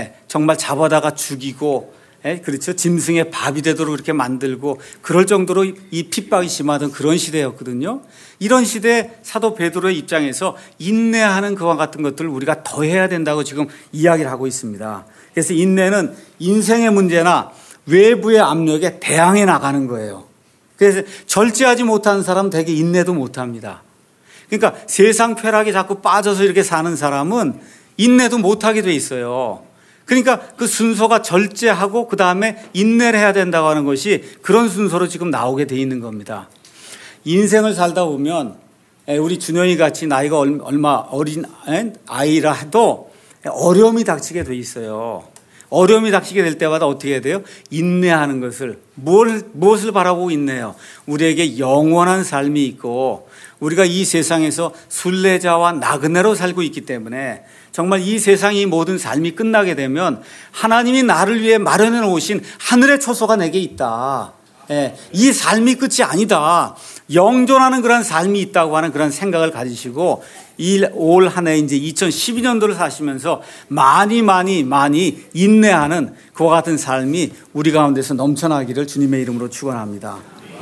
정말 잡아다가 죽이고, 그렇죠? 짐승의 밥이 되도록 그렇게 만들고 그럴 정도로 이 핍박이 심하던 그런 시대였거든요. 이런 시대에 사도 베드로의 입장에서 인내하는 그와 같은 것들을 우리가 더 해야 된다고 지금 이야기를 하고 있습니다. 그래서 인내는 인생의 문제나 외부의 압력에 대항해 나가는 거예요. 그래서 절제하지 못하는 사람은 되게 인내도 못합니다. 그러니까 세상 쾌락에 자꾸 빠져서 이렇게 사는 사람은 인내도 못하게 돼 있어요. 그러니까 그 순서가 절제하고 그 다음에 인내를 해야 된다고 하는 것이 그런 순서로 지금 나오게 돼 있는 겁니다. 인생을 살다 보면 우리 준현이 같이 나이가 얼마 어린 아이라 해도 어려움이 닥치게 돼 있어요. 어려움이 닥치게 될 때마다 어떻게 해야 돼요? 인내하는 것을. 뭘, 무엇을 바라보고 있네요? 우리에게 영원한 삶이 있고 우리가 이 세상에서 순례자와 나그네로 살고 있기 때문에 정말 이 세상이 모든 삶이 끝나게 되면 하나님이 나를 위해 마련해 놓으신 하늘의 초소가 내게 있다. 예, 이 삶이 끝이 아니다. 영존하는 그런 삶이 있다고 하는 그런 생각을 가지시고 올 한 해 이제 이천십이 년도를 사시면서 많이 많이 많이 인내하는 그와 같은 삶이 우리 가운데서 넘쳐나기를 주님의 이름으로 축원합니다.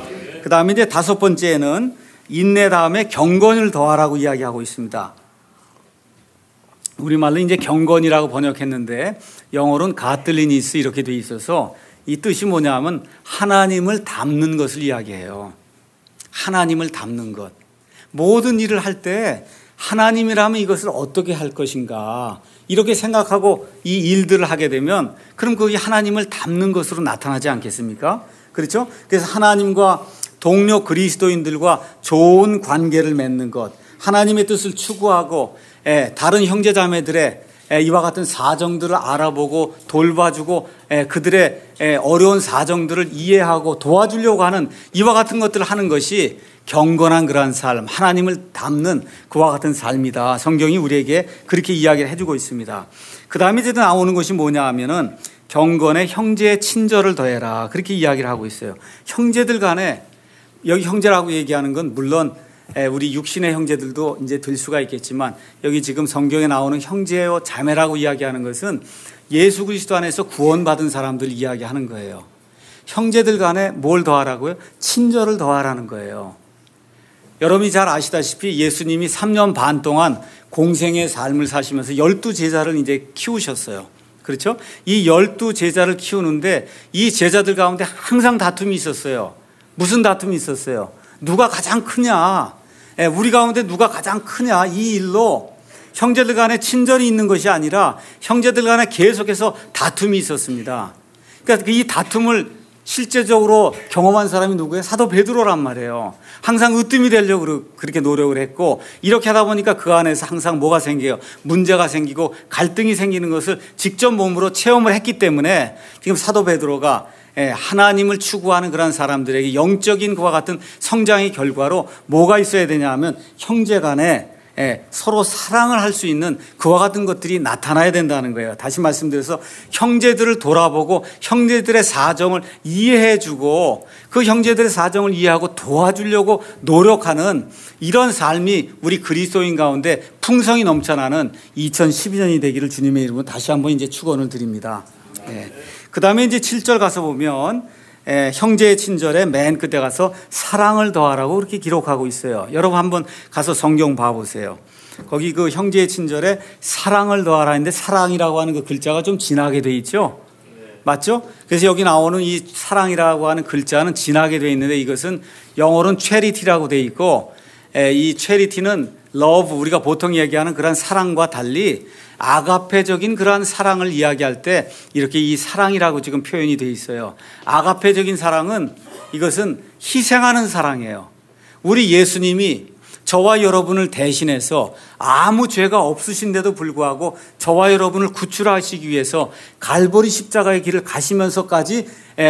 그 다음에 이제 다섯 번째는 인내 다음에 경건을 더하라고 이야기하고 있습니다. 우리말로 이제 경건이라고 번역했는데 영어로는 가틀리니스 이렇게 돼 있어서 이 뜻이 뭐냐면 하나님을 닮는 것을 이야기해요. 하나님을 닮는 것. 모든 일을 할 때 하나님이라면 이것을 어떻게 할 것인가 이렇게 생각하고 이 일들을 하게 되면 그럼 그게 하나님을 닮는 것으로 나타나지 않겠습니까? 그렇죠? 그래서 하나님과 동료 그리스도인들과 좋은 관계를 맺는 것, 하나님의 뜻을 추구하고 다른 형제 자매들의 이와 같은 사정들을 알아보고 돌봐주고 그들의 어려운 사정들을 이해하고 도와주려고 하는 이와 같은 것들을 하는 것이 경건한 그러한 삶, 하나님을 닮는 그와 같은 삶이다. 성경이 우리에게 그렇게 이야기를 해주고 있습니다. 그 다음에 이제 나오는 것이 뭐냐 하면은 경건에 형제의 친절을 더해라. 그렇게 이야기를 하고 있어요. 형제들 간에, 여기 형제라고 얘기하는 건 물론 우리 육신의 형제들도 이제 들 수가 있겠지만 여기 지금 성경에 나오는 형제요 자매라고 이야기하는 것은 예수 그리스도 안에서 구원받은 사람들 이야기하는 거예요. 형제들 간에 뭘 더하라고요? 친절을 더하라는 거예요. 여러분이 잘 아시다시피 예수님이 삼 년 반 동안 공생의 삶을 사시면서 열두 제자를 이제 키우셨어요. 그렇죠? 이 열두 제자를 키우는데 이 제자들 가운데 항상 다툼이 있었어요. 무슨 다툼이 있었어요? 누가 가장 크냐? 우리 가운데 누가 가장 크냐? 이 일로 형제들 간에 친절이 있는 것이 아니라 형제들 간에 계속해서 다툼이 있었습니다. 그러니까 이 다툼을 실제적으로 경험한 사람이 누구예요? 사도 베드로란 말이에요. 항상 으뜸이 되려고 그렇게 노력을 했고 이렇게 하다 보니까 그 안에서 항상 뭐가 생겨요? 문제가 생기고 갈등이 생기는 것을 직접 몸으로 체험을 했기 때문에 지금 사도 베드로가 하나님을 추구하는 그런 사람들에게 영적인 그와 같은 성장의 결과로 뭐가 있어야 되냐 하면 형제 간에 서로 사랑을 할 수 있는 그와 같은 것들이 나타나야 된다는 거예요. 다시 말씀드려서 형제들을 돌아보고 형제들의 사정을 이해해주고 그 형제들의 사정을 이해하고 도와주려고 노력하는 이런 삶이 우리 그리스도인 가운데 풍성이 넘쳐나는 이천십이 년이 되기를 주님의 이름으로 다시 한번 이제 축원을 드립니다. 네. 그 다음에 이제 칠 절 가서 보면 에, 형제의 친절에 맨 끝에 가서 사랑을 더하라고 그렇게 기록하고 있어요. 여러분 한번 가서 성경 봐보세요. 거기 그 형제의 친절에 사랑을 더하라 했는데 사랑이라고 하는 그 글자가 좀 진하게 돼 있죠. 맞죠? 그래서 여기 나오는 이 사랑이라고 하는 글자는 진하게 돼 있는데 이것은 영어로는 charity라고 돼 있고 에, 이 charity는 love, 우리가 보통 얘기하는 그런 사랑과 달리 아가페적인 그러한 사랑을 이야기할 때 이렇게 이 사랑이라고 지금 표현이 되어 있어요. 아가페적인 사랑은 이것은 희생하는 사랑이에요. 우리 예수님이 저와 여러분을 대신해서 아무 죄가 없으신데도 불구하고 저와 여러분을 구출하시기 위해서 갈보리 십자가의 길을 가시면서까지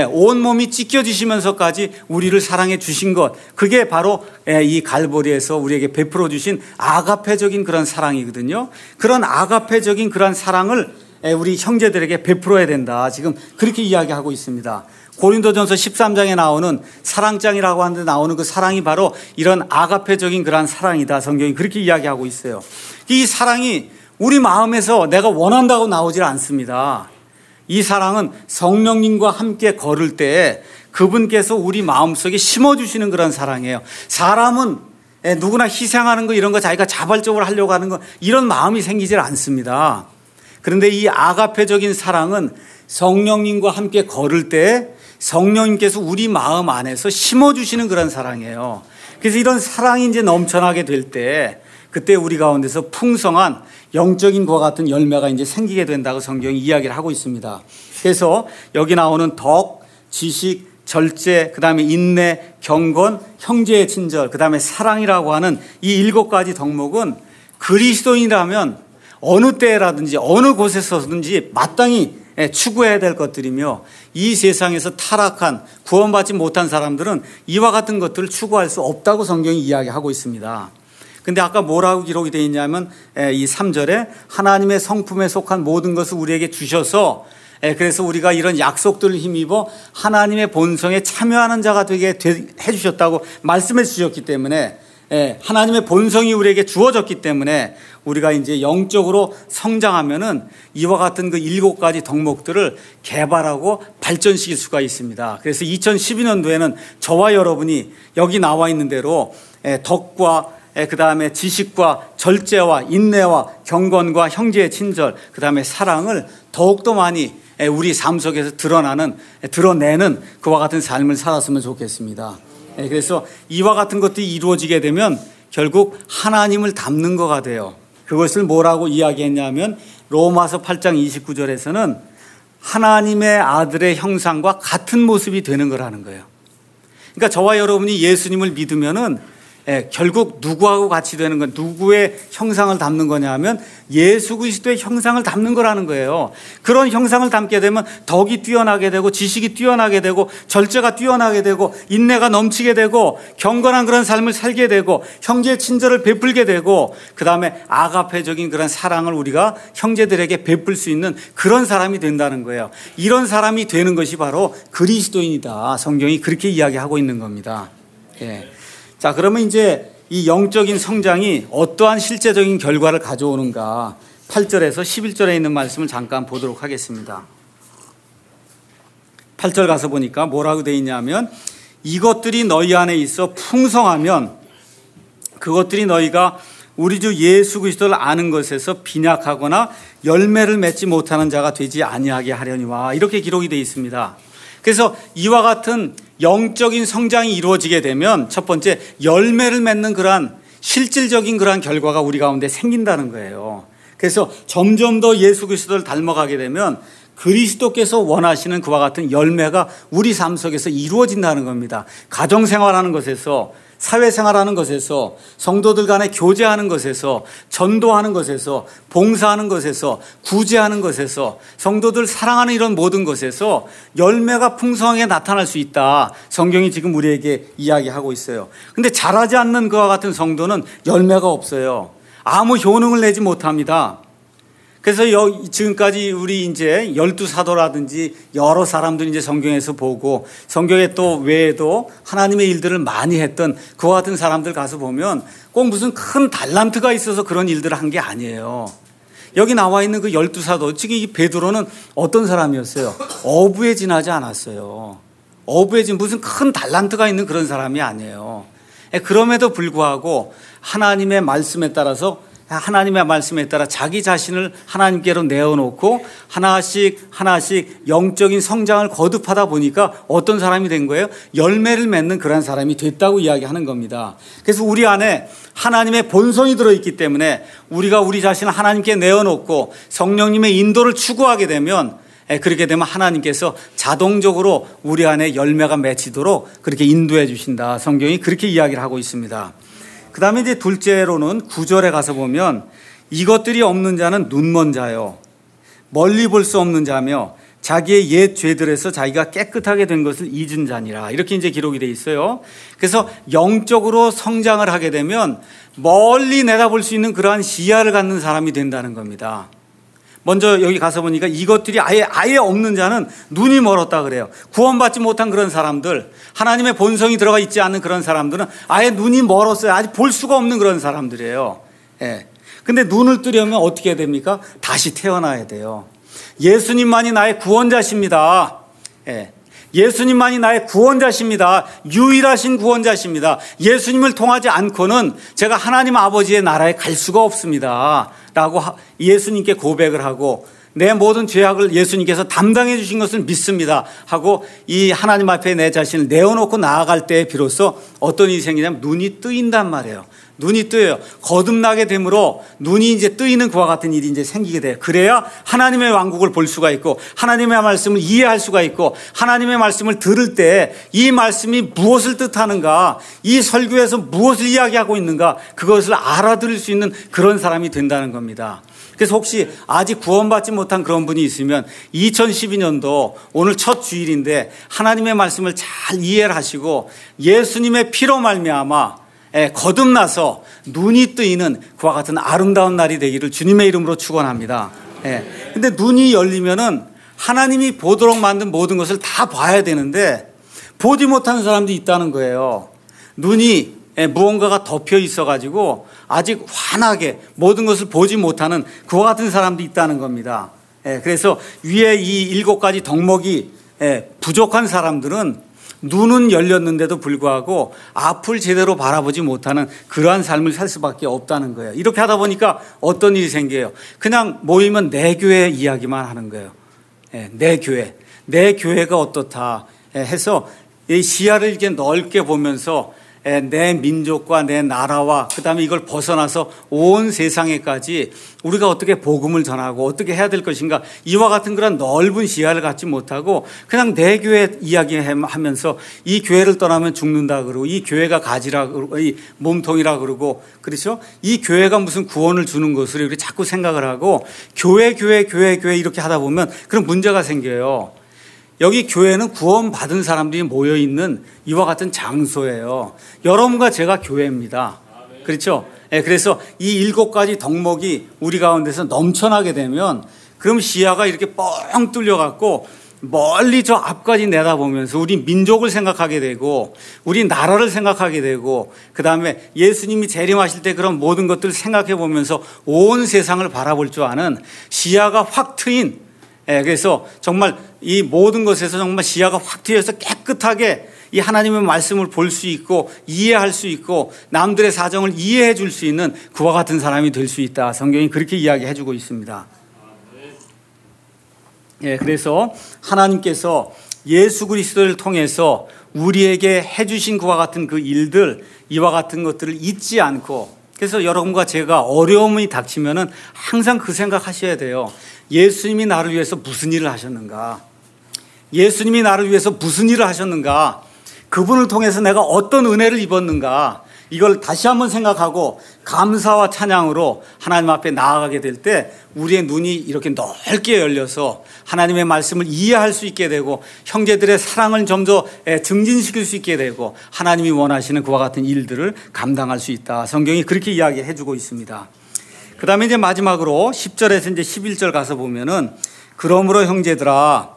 온몸이 찢겨지시면서까지 우리를 사랑해 주신 것, 그게 바로 이 갈보리에서 우리에게 베풀어 주신 아가페적인 그런 사랑이거든요. 그런 아가페적인 그런 사랑을 우리 형제들에게 베풀어야 된다. 지금 그렇게 이야기하고 있습니다. 고린도전서 십삼 장에 나오는 사랑장이라고 하는데 나오는 그 사랑이 바로 이런 아가페적인 그런 사랑이다. 성경이 그렇게 이야기하고 있어요. 이 사랑이 우리 마음에서 내가 원한다고 나오질 않습니다. 이 사랑은 성령님과 함께 걸을 때 그분께서 우리 마음속에 심어주시는 그런 사랑이에요. 사람은 누구나 희생하는 거 이런 거 자기가 자발적으로 하려고 하는 거 이런 마음이 생기질 않습니다. 그런데 이 아가페적인 사랑은 성령님과 함께 걸을 때 성령님께서 우리 마음 안에서 심어주시는 그런 사랑이에요. 그래서 이런 사랑이 이제 넘쳐나게 될 때 그때 우리 가운데서 풍성한 영적인 것과 같은 열매가 이제 생기게 된다고 성경이 이야기를 하고 있습니다. 그래서 여기 나오는 덕, 지식, 절제, 그 다음에 인내, 경건, 형제의 친절, 그 다음에 사랑이라고 하는 이 일곱 가지 덕목은 그리스도인이라면 어느 때라든지 어느 곳에서든지 마땅히 추구해야 될 것들이며 이 세상에서 타락한 구원받지 못한 사람들은 이와 같은 것들을 추구할 수 없다고 성경이 이야기하고 있습니다. 근데 아까 뭐라고 기록이 되어 있냐면 이 삼 절에 하나님의 성품에 속한 모든 것을 우리에게 주셔서 그래서 우리가 이런 약속들을 힘입어 하나님의 본성에 참여하는 자가 되게 해주셨다고 말씀해 주셨기 때문에 하나님의 본성이 우리에게 주어졌기 때문에 우리가 이제 영적으로 성장하면은 이와 같은 그 일곱 가지 덕목들을 개발하고 발전시킬 수가 있습니다. 그래서 이천십이 년도에는 저와 여러분이 여기 나와 있는 대로 덕과 그 다음에 지식과 절제와 인내와 경건과 형제의 친절, 그 다음에 사랑을 더욱더 많이 우리 삶 속에서 드러나는, 드러내는 그와 같은 삶을 살았으면 좋겠습니다. 그래서 이와 같은 것들이 이루어지게 되면 결국 하나님을 닮는 거가 돼요. 그것을 뭐라고 이야기했냐면 로마서 팔 장 이십구 절에서는 하나님의 아들의 형상과 같은 모습이 되는 거라는 거예요. 그러니까 저와 여러분이 예수님을 믿으면은 예, 결국 누구하고 같이 되는 건, 누구의 형상을 담는 거냐 하면 예수 그리스도의 형상을 담는 거라는 거예요. 그런 형상을 담게 되면 덕이 뛰어나게 되고 지식이 뛰어나게 되고 절제가 뛰어나게 되고 인내가 넘치게 되고 경건한 그런 삶을 살게 되고 형제의 친절을 베풀게 되고 그 다음에 아가페적인 그런 사랑을 우리가 형제들에게 베풀 수 있는 그런 사람이 된다는 거예요. 이런 사람이 되는 것이 바로 그리스도인이다. 성경이 그렇게 이야기하고 있는 겁니다. 예. 자, 그러면 이제 이 영적인 성장이 어떠한 실제적인 결과를 가져오는가, 팔 절에서 십일 절에 있는 말씀을 잠깐 보도록 하겠습니다. 팔 절 가서 보니까 뭐라고 되어 있냐면 이것들이 너희 안에 있어 풍성하면 그것들이 너희가 우리 주 예수 그리스도를 아는 것에서 빈약하거나 열매를 맺지 못하는 자가 되지 아니하게 하려니와, 이렇게 기록이 되어 있습니다. 그래서 이와 같은 영적인 성장이 이루어지게 되면 첫 번째 열매를 맺는 그러한 실질적인 그러한 결과가 우리 가운데 생긴다는 거예요. 그래서 점점 더 예수 그리스도를 닮아가게 되면 그리스도께서 원하시는 그와 같은 열매가 우리 삶 속에서 이루어진다는 겁니다. 가정생활하는 것에서, 사회생활하는 것에서, 성도들 간에 교제하는 것에서, 전도하는 것에서, 봉사하는 것에서, 구제하는 것에서, 성도들 사랑하는 이런 모든 것에서 열매가 풍성하게 나타날 수 있다. 성경이 지금 우리에게 이야기하고 있어요. 근데 잘하지 않는 그와 같은 성도는 열매가 없어요. 아무 효능을 내지 못합니다. 그래서 지금까지 우리 이제 열두 사도라든지 여러 사람들이 이제 성경에서 보고 성경에 또 외에도 하나님의 일들을 많이 했던 그와 같은 사람들 가서 보면 꼭 무슨 큰 달란트가 있어서 그런 일들을 한 게 아니에요. 여기 나와 있는 그 열두 사도, 지금 이 베드로는 어떤 사람이었어요? 어부에 지나지 않았어요. 어부에 진 무슨 큰 달란트가 있는 그런 사람이 아니에요. 그럼에도 불구하고 하나님의 말씀에 따라서 하나님의 말씀에 따라 자기 자신을 하나님께로 내어놓고 하나씩 하나씩 영적인 성장을 거듭하다 보니까 어떤 사람이 된 거예요? 열매를 맺는 그런 사람이 됐다고 이야기하는 겁니다. 그래서 우리 안에 하나님의 본성이 들어있기 때문에 우리가 우리 자신을 하나님께 내어놓고 성령님의 인도를 추구하게 되면, 그렇게 되면 하나님께서 자동적으로 우리 안에 열매가 맺히도록 그렇게 인도해 주신다. 성경이 그렇게 이야기를 하고 있습니다. 그 다음에 이제 둘째로는 구 절에 가서 보면 이것들이 없는 자는 눈먼 자요, 멀리 볼 수 없는 자며 자기의 옛 죄들에서 자기가 깨끗하게 된 것을 잊은 자니라, 이렇게 이제 기록이 되어 있어요. 그래서 영적으로 성장을 하게 되면 멀리 내다볼 수 있는 그러한 시야를 갖는 사람이 된다는 겁니다. 먼저 여기 가서 보니까 이것들이 아예 아예 없는 자는 눈이 멀었다 그래요. 구원받지 못한 그런 사람들, 하나님의 본성이 들어가 있지 않은 그런 사람들은 아예 눈이 멀었어요. 아직 볼 수가 없는 그런 사람들이에요. 예. 근데 눈을 뜨려면 어떻게 해야 됩니까? 다시 태어나야 돼요. 예수님만이 나의 구원자십니다. 예. 예수님만이 나의 구원자십니다. 유일하신 구원자십니다. 예수님을 통하지 않고는 제가 하나님 아버지의 나라에 갈 수가 없습니다. 라고 예수님께 고백을 하고 내 모든 죄악을 예수님께서 담당해 주신 것을 믿습니다 하고 이 하나님 앞에 내 자신을 내어놓고 나아갈 때에 비로소 어떤 일이 생기냐면 눈이 뜨인단 말이에요. 눈이 뜨여요. 거듭나게 되므로 눈이 이제 뜨이는 그와 같은 일이 이제 생기게 돼요. 그래야 하나님의 왕국을 볼 수가 있고 하나님의 말씀을 이해할 수가 있고 하나님의 말씀을 들을 때 이 말씀이 무엇을 뜻하는가, 이 설교에서 무엇을 이야기하고 있는가, 그것을 알아들을 수 있는 그런 사람이 된다는 겁니다. 그래서 혹시 아직 구원받지 못한 그런 분이 있으면 이천십이 년도 오늘 첫 주일인데 하나님의 말씀을 잘 이해를 하시고 예수님의 피로 말미암아 예, 거듭나서 눈이 뜨이는 그와 같은 아름다운 날이 되기를 주님의 이름으로 축원합니다. 예. 근데 눈이 열리면은 하나님이 보도록 만든 모든 것을 다 봐야 되는데 보지 못하는 사람도 있다는 거예요. 눈이 예, 무언가가 덮여 있어가지고 아직 환하게 모든 것을 보지 못하는 그와 같은 사람도 있다는 겁니다. 예, 그래서 위에 이 일곱 가지 덕목이 예, 부족한 사람들은 눈은 열렸는데도 불구하고 앞을 제대로 바라보지 못하는 그러한 삶을 살 수밖에 없다는 거예요. 이렇게 하다 보니까 어떤 일이 생겨요? 그냥 모이면 내 교회 이야기만 하는 거예요. 예, 내 교회, 내 교회가 어떻다 해서 이 시야를 이렇게 넓게 보면서 내 민족과 내 나라와 그 다음에 이걸 벗어나서 온 세상에까지 우리가 어떻게 복음을 전하고 어떻게 해야 될 것인가, 이와 같은 그런 넓은 시야를 갖지 못하고 그냥 내 교회 이야기하면서 이 교회를 떠나면 죽는다 그러고 이 교회가 가지라 그러고 이 몸통이라 그러고, 그렇죠? 이 교회가 무슨 구원을 주는 것으로 이렇게 자꾸 생각을 하고 교회 교회 교회 교회 이렇게 하다 보면 그런 문제가 생겨요. 여기 교회는 구원받은 사람들이 모여있는 이와 같은 장소예요. 여러분과 제가 교회입니다. 그렇죠? 네, 그래서 이 일곱 가지 덕목이 우리 가운데서 넘쳐나게 되면 그럼 시야가 이렇게 뻥 뚫려갖고 멀리 저 앞까지 내다보면서 우리 민족을 생각하게 되고 우리 나라를 생각하게 되고 그 다음에 예수님이 재림하실 때 그런 모든 것들을 생각해 보면서 온 세상을 바라볼 줄 아는 시야가 확 트인, 예, 그래서 정말 이 모든 것에서 정말 시야가 확 트여서 깨끗하게 이 하나님의 말씀을 볼 수 있고 이해할 수 있고 남들의 사정을 이해해 줄 수 있는 그와 같은 사람이 될 수 있다. 성경이 그렇게 이야기해 주고 있습니다. 예, 그래서 하나님께서 예수 그리스도를 통해서 우리에게 해주신 그와 같은 그 일들, 이와 같은 것들을 잊지 않고, 그래서 여러분과 제가 어려움이 닥치면은 항상 그 생각하셔야 돼요. 예수님이 나를 위해서 무슨 일을 하셨는가? 예수님이 나를 위해서 무슨 일을 하셨는가? 그분을 통해서 내가 어떤 은혜를 입었는가? 이걸 다시 한번 생각하고 감사와 찬양으로 하나님 앞에 나아가게 될 때 우리의 눈이 이렇게 넓게 열려서 하나님의 말씀을 이해할 수 있게 되고 형제들의 사랑을 좀 더 증진시킬 수 있게 되고 하나님이 원하시는 그와 같은 일들을 감당할 수 있다. 성경이 그렇게 이야기해 주고 있습니다. 그 다음에 이제 마지막으로 십 절에서 이제 십일 절 가서 보면은 그러므로 형제들아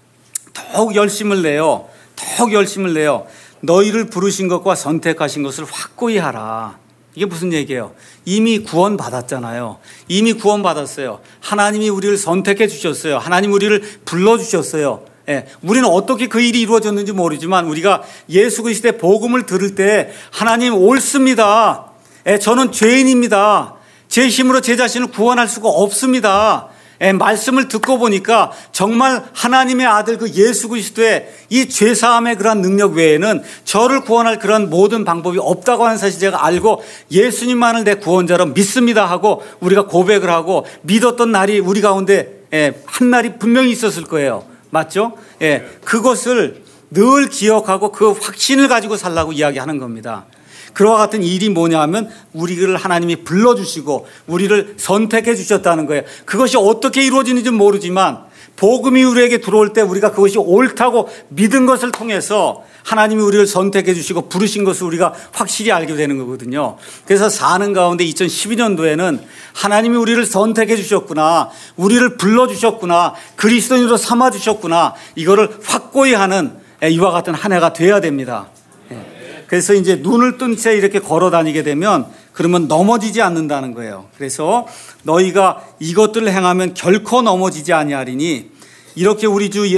더욱 열심을 내요. 더욱 열심을 내요. 너희를 부르신 것과 선택하신 것을 확고히 하라. 이게 무슨 얘기예요? 이미 구원 받았잖아요. 이미 구원 받았어요. 하나님이 우리를 선택해 주셨어요. 하나님 우리를 불러 주셨어요. 예, 우리는 어떻게 그 일이 이루어졌는지 모르지만 우리가 예수 그리스도의 복음을 들을 때 하나님 옳습니다. 예, 저는 죄인입니다. 제 힘으로 제 자신을 구원할 수가 없습니다. 예, 말씀을 듣고 보니까 정말 하나님의 아들 그 예수 그리스도의 이 죄사함의 그런 능력 외에는 저를 구원할 그런 모든 방법이 없다고 하는 사실 제가 알고 예수님만을 내 구원자로 믿습니다 하고 우리가 고백을 하고 믿었던 날이 우리 가운데 예, 한 날이 분명히 있었을 거예요. 맞죠? 예, 그것을 늘 기억하고 그 확신을 가지고 살라고 이야기하는 겁니다. 그와 같은 일이 뭐냐 하면 우리를 하나님이 불러주시고 우리를 선택해 주셨다는 거예요. 그것이 어떻게 이루어지는지 모르지만 복음이 우리에게 들어올 때 우리가 그것이 옳다고 믿은 것을 통해서 하나님이 우리를 선택해 주시고 부르신 것을 우리가 확실히 알게 되는 거거든요. 그래서 사는 가운데 이천십이 년도에는 하나님이 우리를 선택해 주셨구나, 우리를 불러주셨구나, 그리스도인으로 삼아주셨구나, 이거를 확고히 하는 이와 같은 한 해가 돼야 됩니다. 그래서 이제 눈을 뜬 채 이렇게 걸어 다니게 되면 그러면 넘어지지 않는다는 거예요. 그래서 너희가 이것들을 행하면 결코 넘어지지 아니하리니 이렇게 우리 주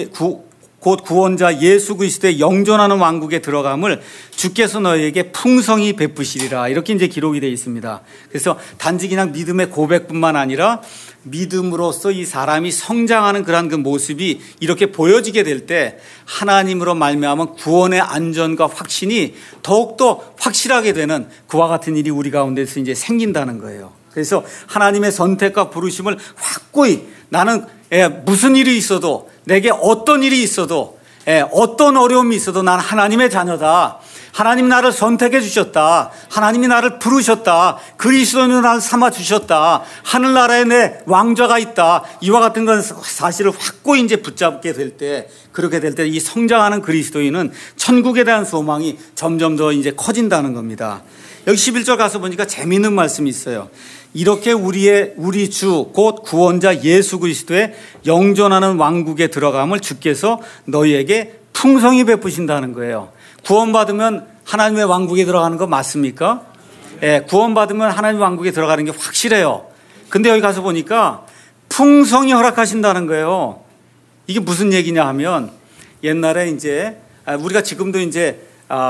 곧 구원자 예수 그리스도의 영존하는 왕국에 들어감을 주께서 너희에게 풍성히 베푸시리라. 이렇게 이제 기록이 되어 있습니다. 그래서 단지 그냥 믿음의 고백뿐만 아니라 믿음으로써 이 사람이 성장하는 그런 그 모습이 이렇게 보여지게 될 때 하나님으로 말미암은 구원의 안전과 확신이 더욱더 확실하게 되는 그와 같은 일이 우리 가운데서 이제 생긴다는 거예요. 그래서 하나님의 선택과 부르심을 확고히 나는 무슨 일이 있어도 내게 어떤 일이 있어도 어떤 어려움이 있어도 난 하나님의 자녀다. 하나님 나를 선택해 주셨다. 하나님이 나를 부르셨다. 그리스도인으로 나를 삼아 주셨다. 하늘나라에 내 왕좌가 있다. 이와 같은 건 사실을 확고히 이제 붙잡게 될 때, 그렇게 될 때 이 성장하는 그리스도인은 천국에 대한 소망이 점점 더 이제 커진다는 겁니다. 여기 십일 절 가서 보니까 재미있는 말씀이 있어요. 이렇게 우리의 우리 주 곧 구원자 예수 그리스도의 영존하는 왕국에 들어감을 주께서 너희에게 풍성히 베푸신다는 거예요. 구원받으면 하나님의 왕국에 들어가는 거 맞습니까? 예, 구원받으면 하나님의 왕국에 들어가는 게 확실해요. 근데 여기 가서 보니까 풍성히 허락하신다는 거예요. 이게 무슨 얘기냐 하면 옛날에 이제 우리가 지금도 이제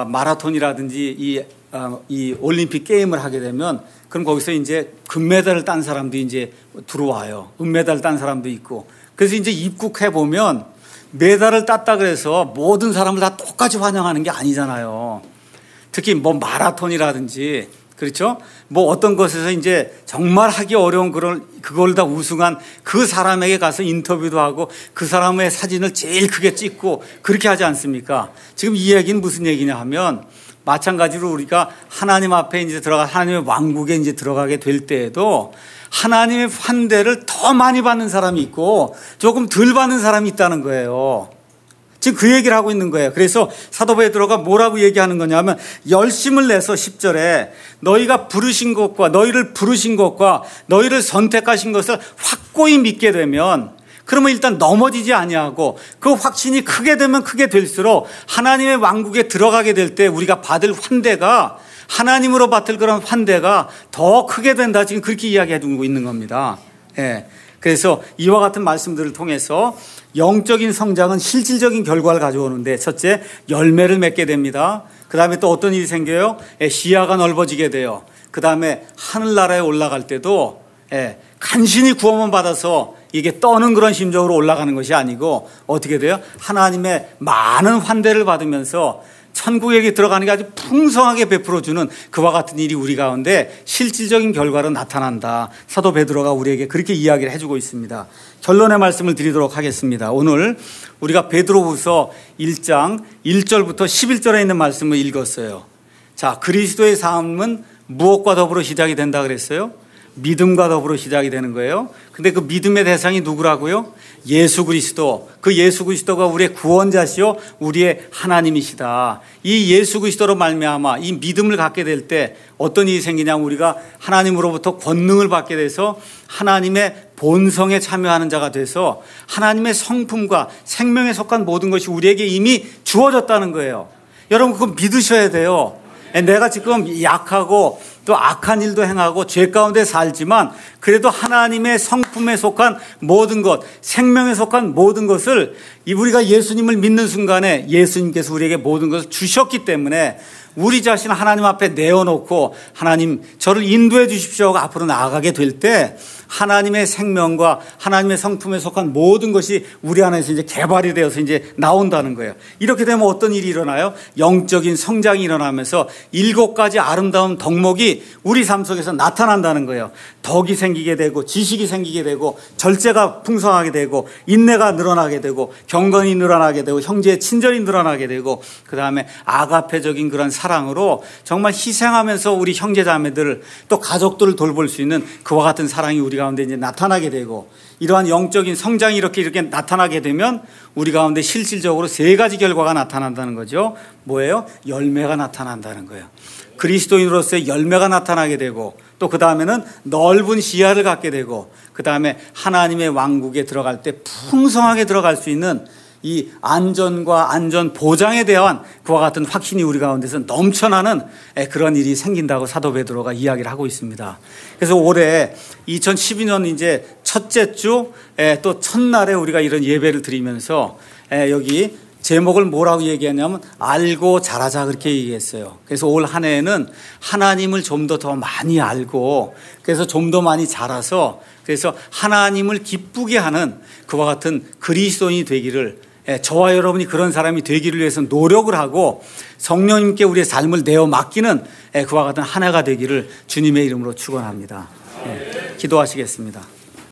마라톤이라든지 이, 이 올림픽 게임을 하게 되면 그럼 거기서 이제 금메달을 딴 사람도 이제 들어와요. 은메달을 딴 사람도 있고. 그래서 이제 입국해 보면 메달을 땄다 그래서 모든 사람을 다 똑같이 환영하는 게 아니잖아요. 특히 뭐 마라톤이라든지, 그렇죠? 뭐 어떤 것에서 이제 정말 하기 어려운 그런, 그걸 다 우승한 그 사람에게 가서 인터뷰도 하고 그 사람의 사진을 제일 크게 찍고 그렇게 하지 않습니까? 지금 이 얘기는 무슨 얘기냐 하면 마찬가지로 우리가 하나님 앞에 이제 들어가, 하나님의 왕국에 이제 들어가게 될 때에도 하나님의 환대를 더 많이 받는 사람이 있고 조금 덜 받는 사람이 있다는 거예요. 지금 그 얘기를 하고 있는 거예요. 그래서 사도 베드로가 뭐라고 얘기하는 거냐면 열심을 내서 십 절에 너희가 부르신 것과 너희를 부르신 것과 너희를 선택하신 것을 확고히 믿게 되면, 그러면 일단 넘어지지 아니하고 그 확신이 크게 되면 크게 될수록 하나님의 왕국에 들어가게 될 때 우리가 받을 환대가, 하나님으로 받을 그런 환대가 더 크게 된다. 지금 그렇게 이야기해 주고 있는 겁니다. 예. 그래서 이와 같은 말씀들을 통해서 영적인 성장은 실질적인 결과를 가져오는데, 첫째, 열매를 맺게 됩니다. 그 다음에 또 어떤 일이 생겨요? 예, 시야가 넓어지게 돼요. 그 다음에 하늘나라에 올라갈 때도 예, 간신히 구원만 받아서 이게 떠는 그런 심정으로 올라가는 것이 아니고 어떻게 돼요? 하나님의 많은 환대를 받으면서 천국에 들어가는 게 아주 풍성하게 베풀어주는 그와 같은 일이 우리 가운데 실질적인 결과로 나타난다. 사도 베드로가 우리에게 그렇게 이야기를 해주고 있습니다. 결론의 말씀을 드리도록 하겠습니다. 오늘 우리가 베드로후서 일 장 일 절부터 십일 절에 있는 말씀을 읽었어요. 자, 그리스도의 삶은 무엇과 더불어 시작이 된다 그랬어요? 믿음과 더불어 시작이 되는 거예요. 근데 그 믿음의 대상이 누구라고요? 예수 그리스도. 그 예수 그리스도가 우리의 구원자시요 우리의 하나님이시다. 이 예수 그리스도로 말미암아 이 믿음을 갖게 될 때 어떤 일이 생기냐면 우리가 하나님으로부터 권능을 받게 돼서 하나님의 본성에 참여하는 자가 돼서 하나님의 성품과 생명에 속한 모든 것이 우리에게 이미 주어졌다는 거예요. 여러분 그거 믿으셔야 돼요. 내가 지금 약하고 또 악한 일도 행하고 죄 가운데 살지만 그래도 하나님의 성품에 속한 모든 것, 생명에 속한 모든 것을 우리가 예수님을 믿는 순간에 예수님께서 우리에게 모든 것을 주셨기 때문에 우리 자신을 하나님 앞에 내어놓고 하나님 저를 인도해 주십시오 하고 앞으로 나아가게 될 때 하나님의 생명과 하나님의 성품에 속한 모든 것이 우리 안에서 이제 개발이 되어서 이제 나온다는 거예요. 이렇게 되면 어떤 일이 일어나요? 영적인 성장이 일어나면서 일곱 가지 아름다운 덕목이 우리 삶 속에서 나타난다는 거예요. 덕이 생기게 되고 지식이 생기게 되고 절제가 풍성하게 되고 인내가 늘어나게 되고 경건이 늘어나게 되고 형제의 친절이 늘어나게 되고 그 다음에 아가페적인 그런 사랑으로 정말 희생하면서 우리 형제 자매들을 또 가족들을 돌볼 수 있는 그와 같은 사랑이 우리 가운데 이제 나타나게 되고 이러한 영적인 성장이 이렇게 이렇게 나타나게 되면 우리 가운데 실질적으로 세 가지 결과가 나타난다는 거죠. 뭐예요? 열매가 나타난다는 거예요. 그리스도인으로서의 열매가 나타나게 되고 또 그 다음에는 넓은 시야를 갖게 되고 그 다음에 하나님의 왕국에 들어갈 때 풍성하게 들어갈 수 있는 이 안전과 안전 보장에 대한 그와 같은 확신이 우리 가운데서 넘쳐나는 그런 일이 생긴다고 사도 베드로가 이야기를 하고 있습니다. 그래서 올해 이천십이 년 이제 첫째 주 또 첫날에 우리가 이런 예배를 드리면서 여기 제목을 뭐라고 얘기했냐면 알고 자라자 그렇게 얘기했어요. 그래서 올 한 해에는 하나님을 좀 더 더 많이 알고 그래서 좀 더 많이 자라서 그래서 하나님을 기쁘게 하는 그와 같은 그리스도인이 되기를 저와 여러분이 그런 사람이 되기를 위해서 노력을 하고 성령님께 우리의 삶을 내어 맡기는 그와 같은 한 해가 되기를 주님의 이름으로 축원합니다. 네, 기도하시겠습니다.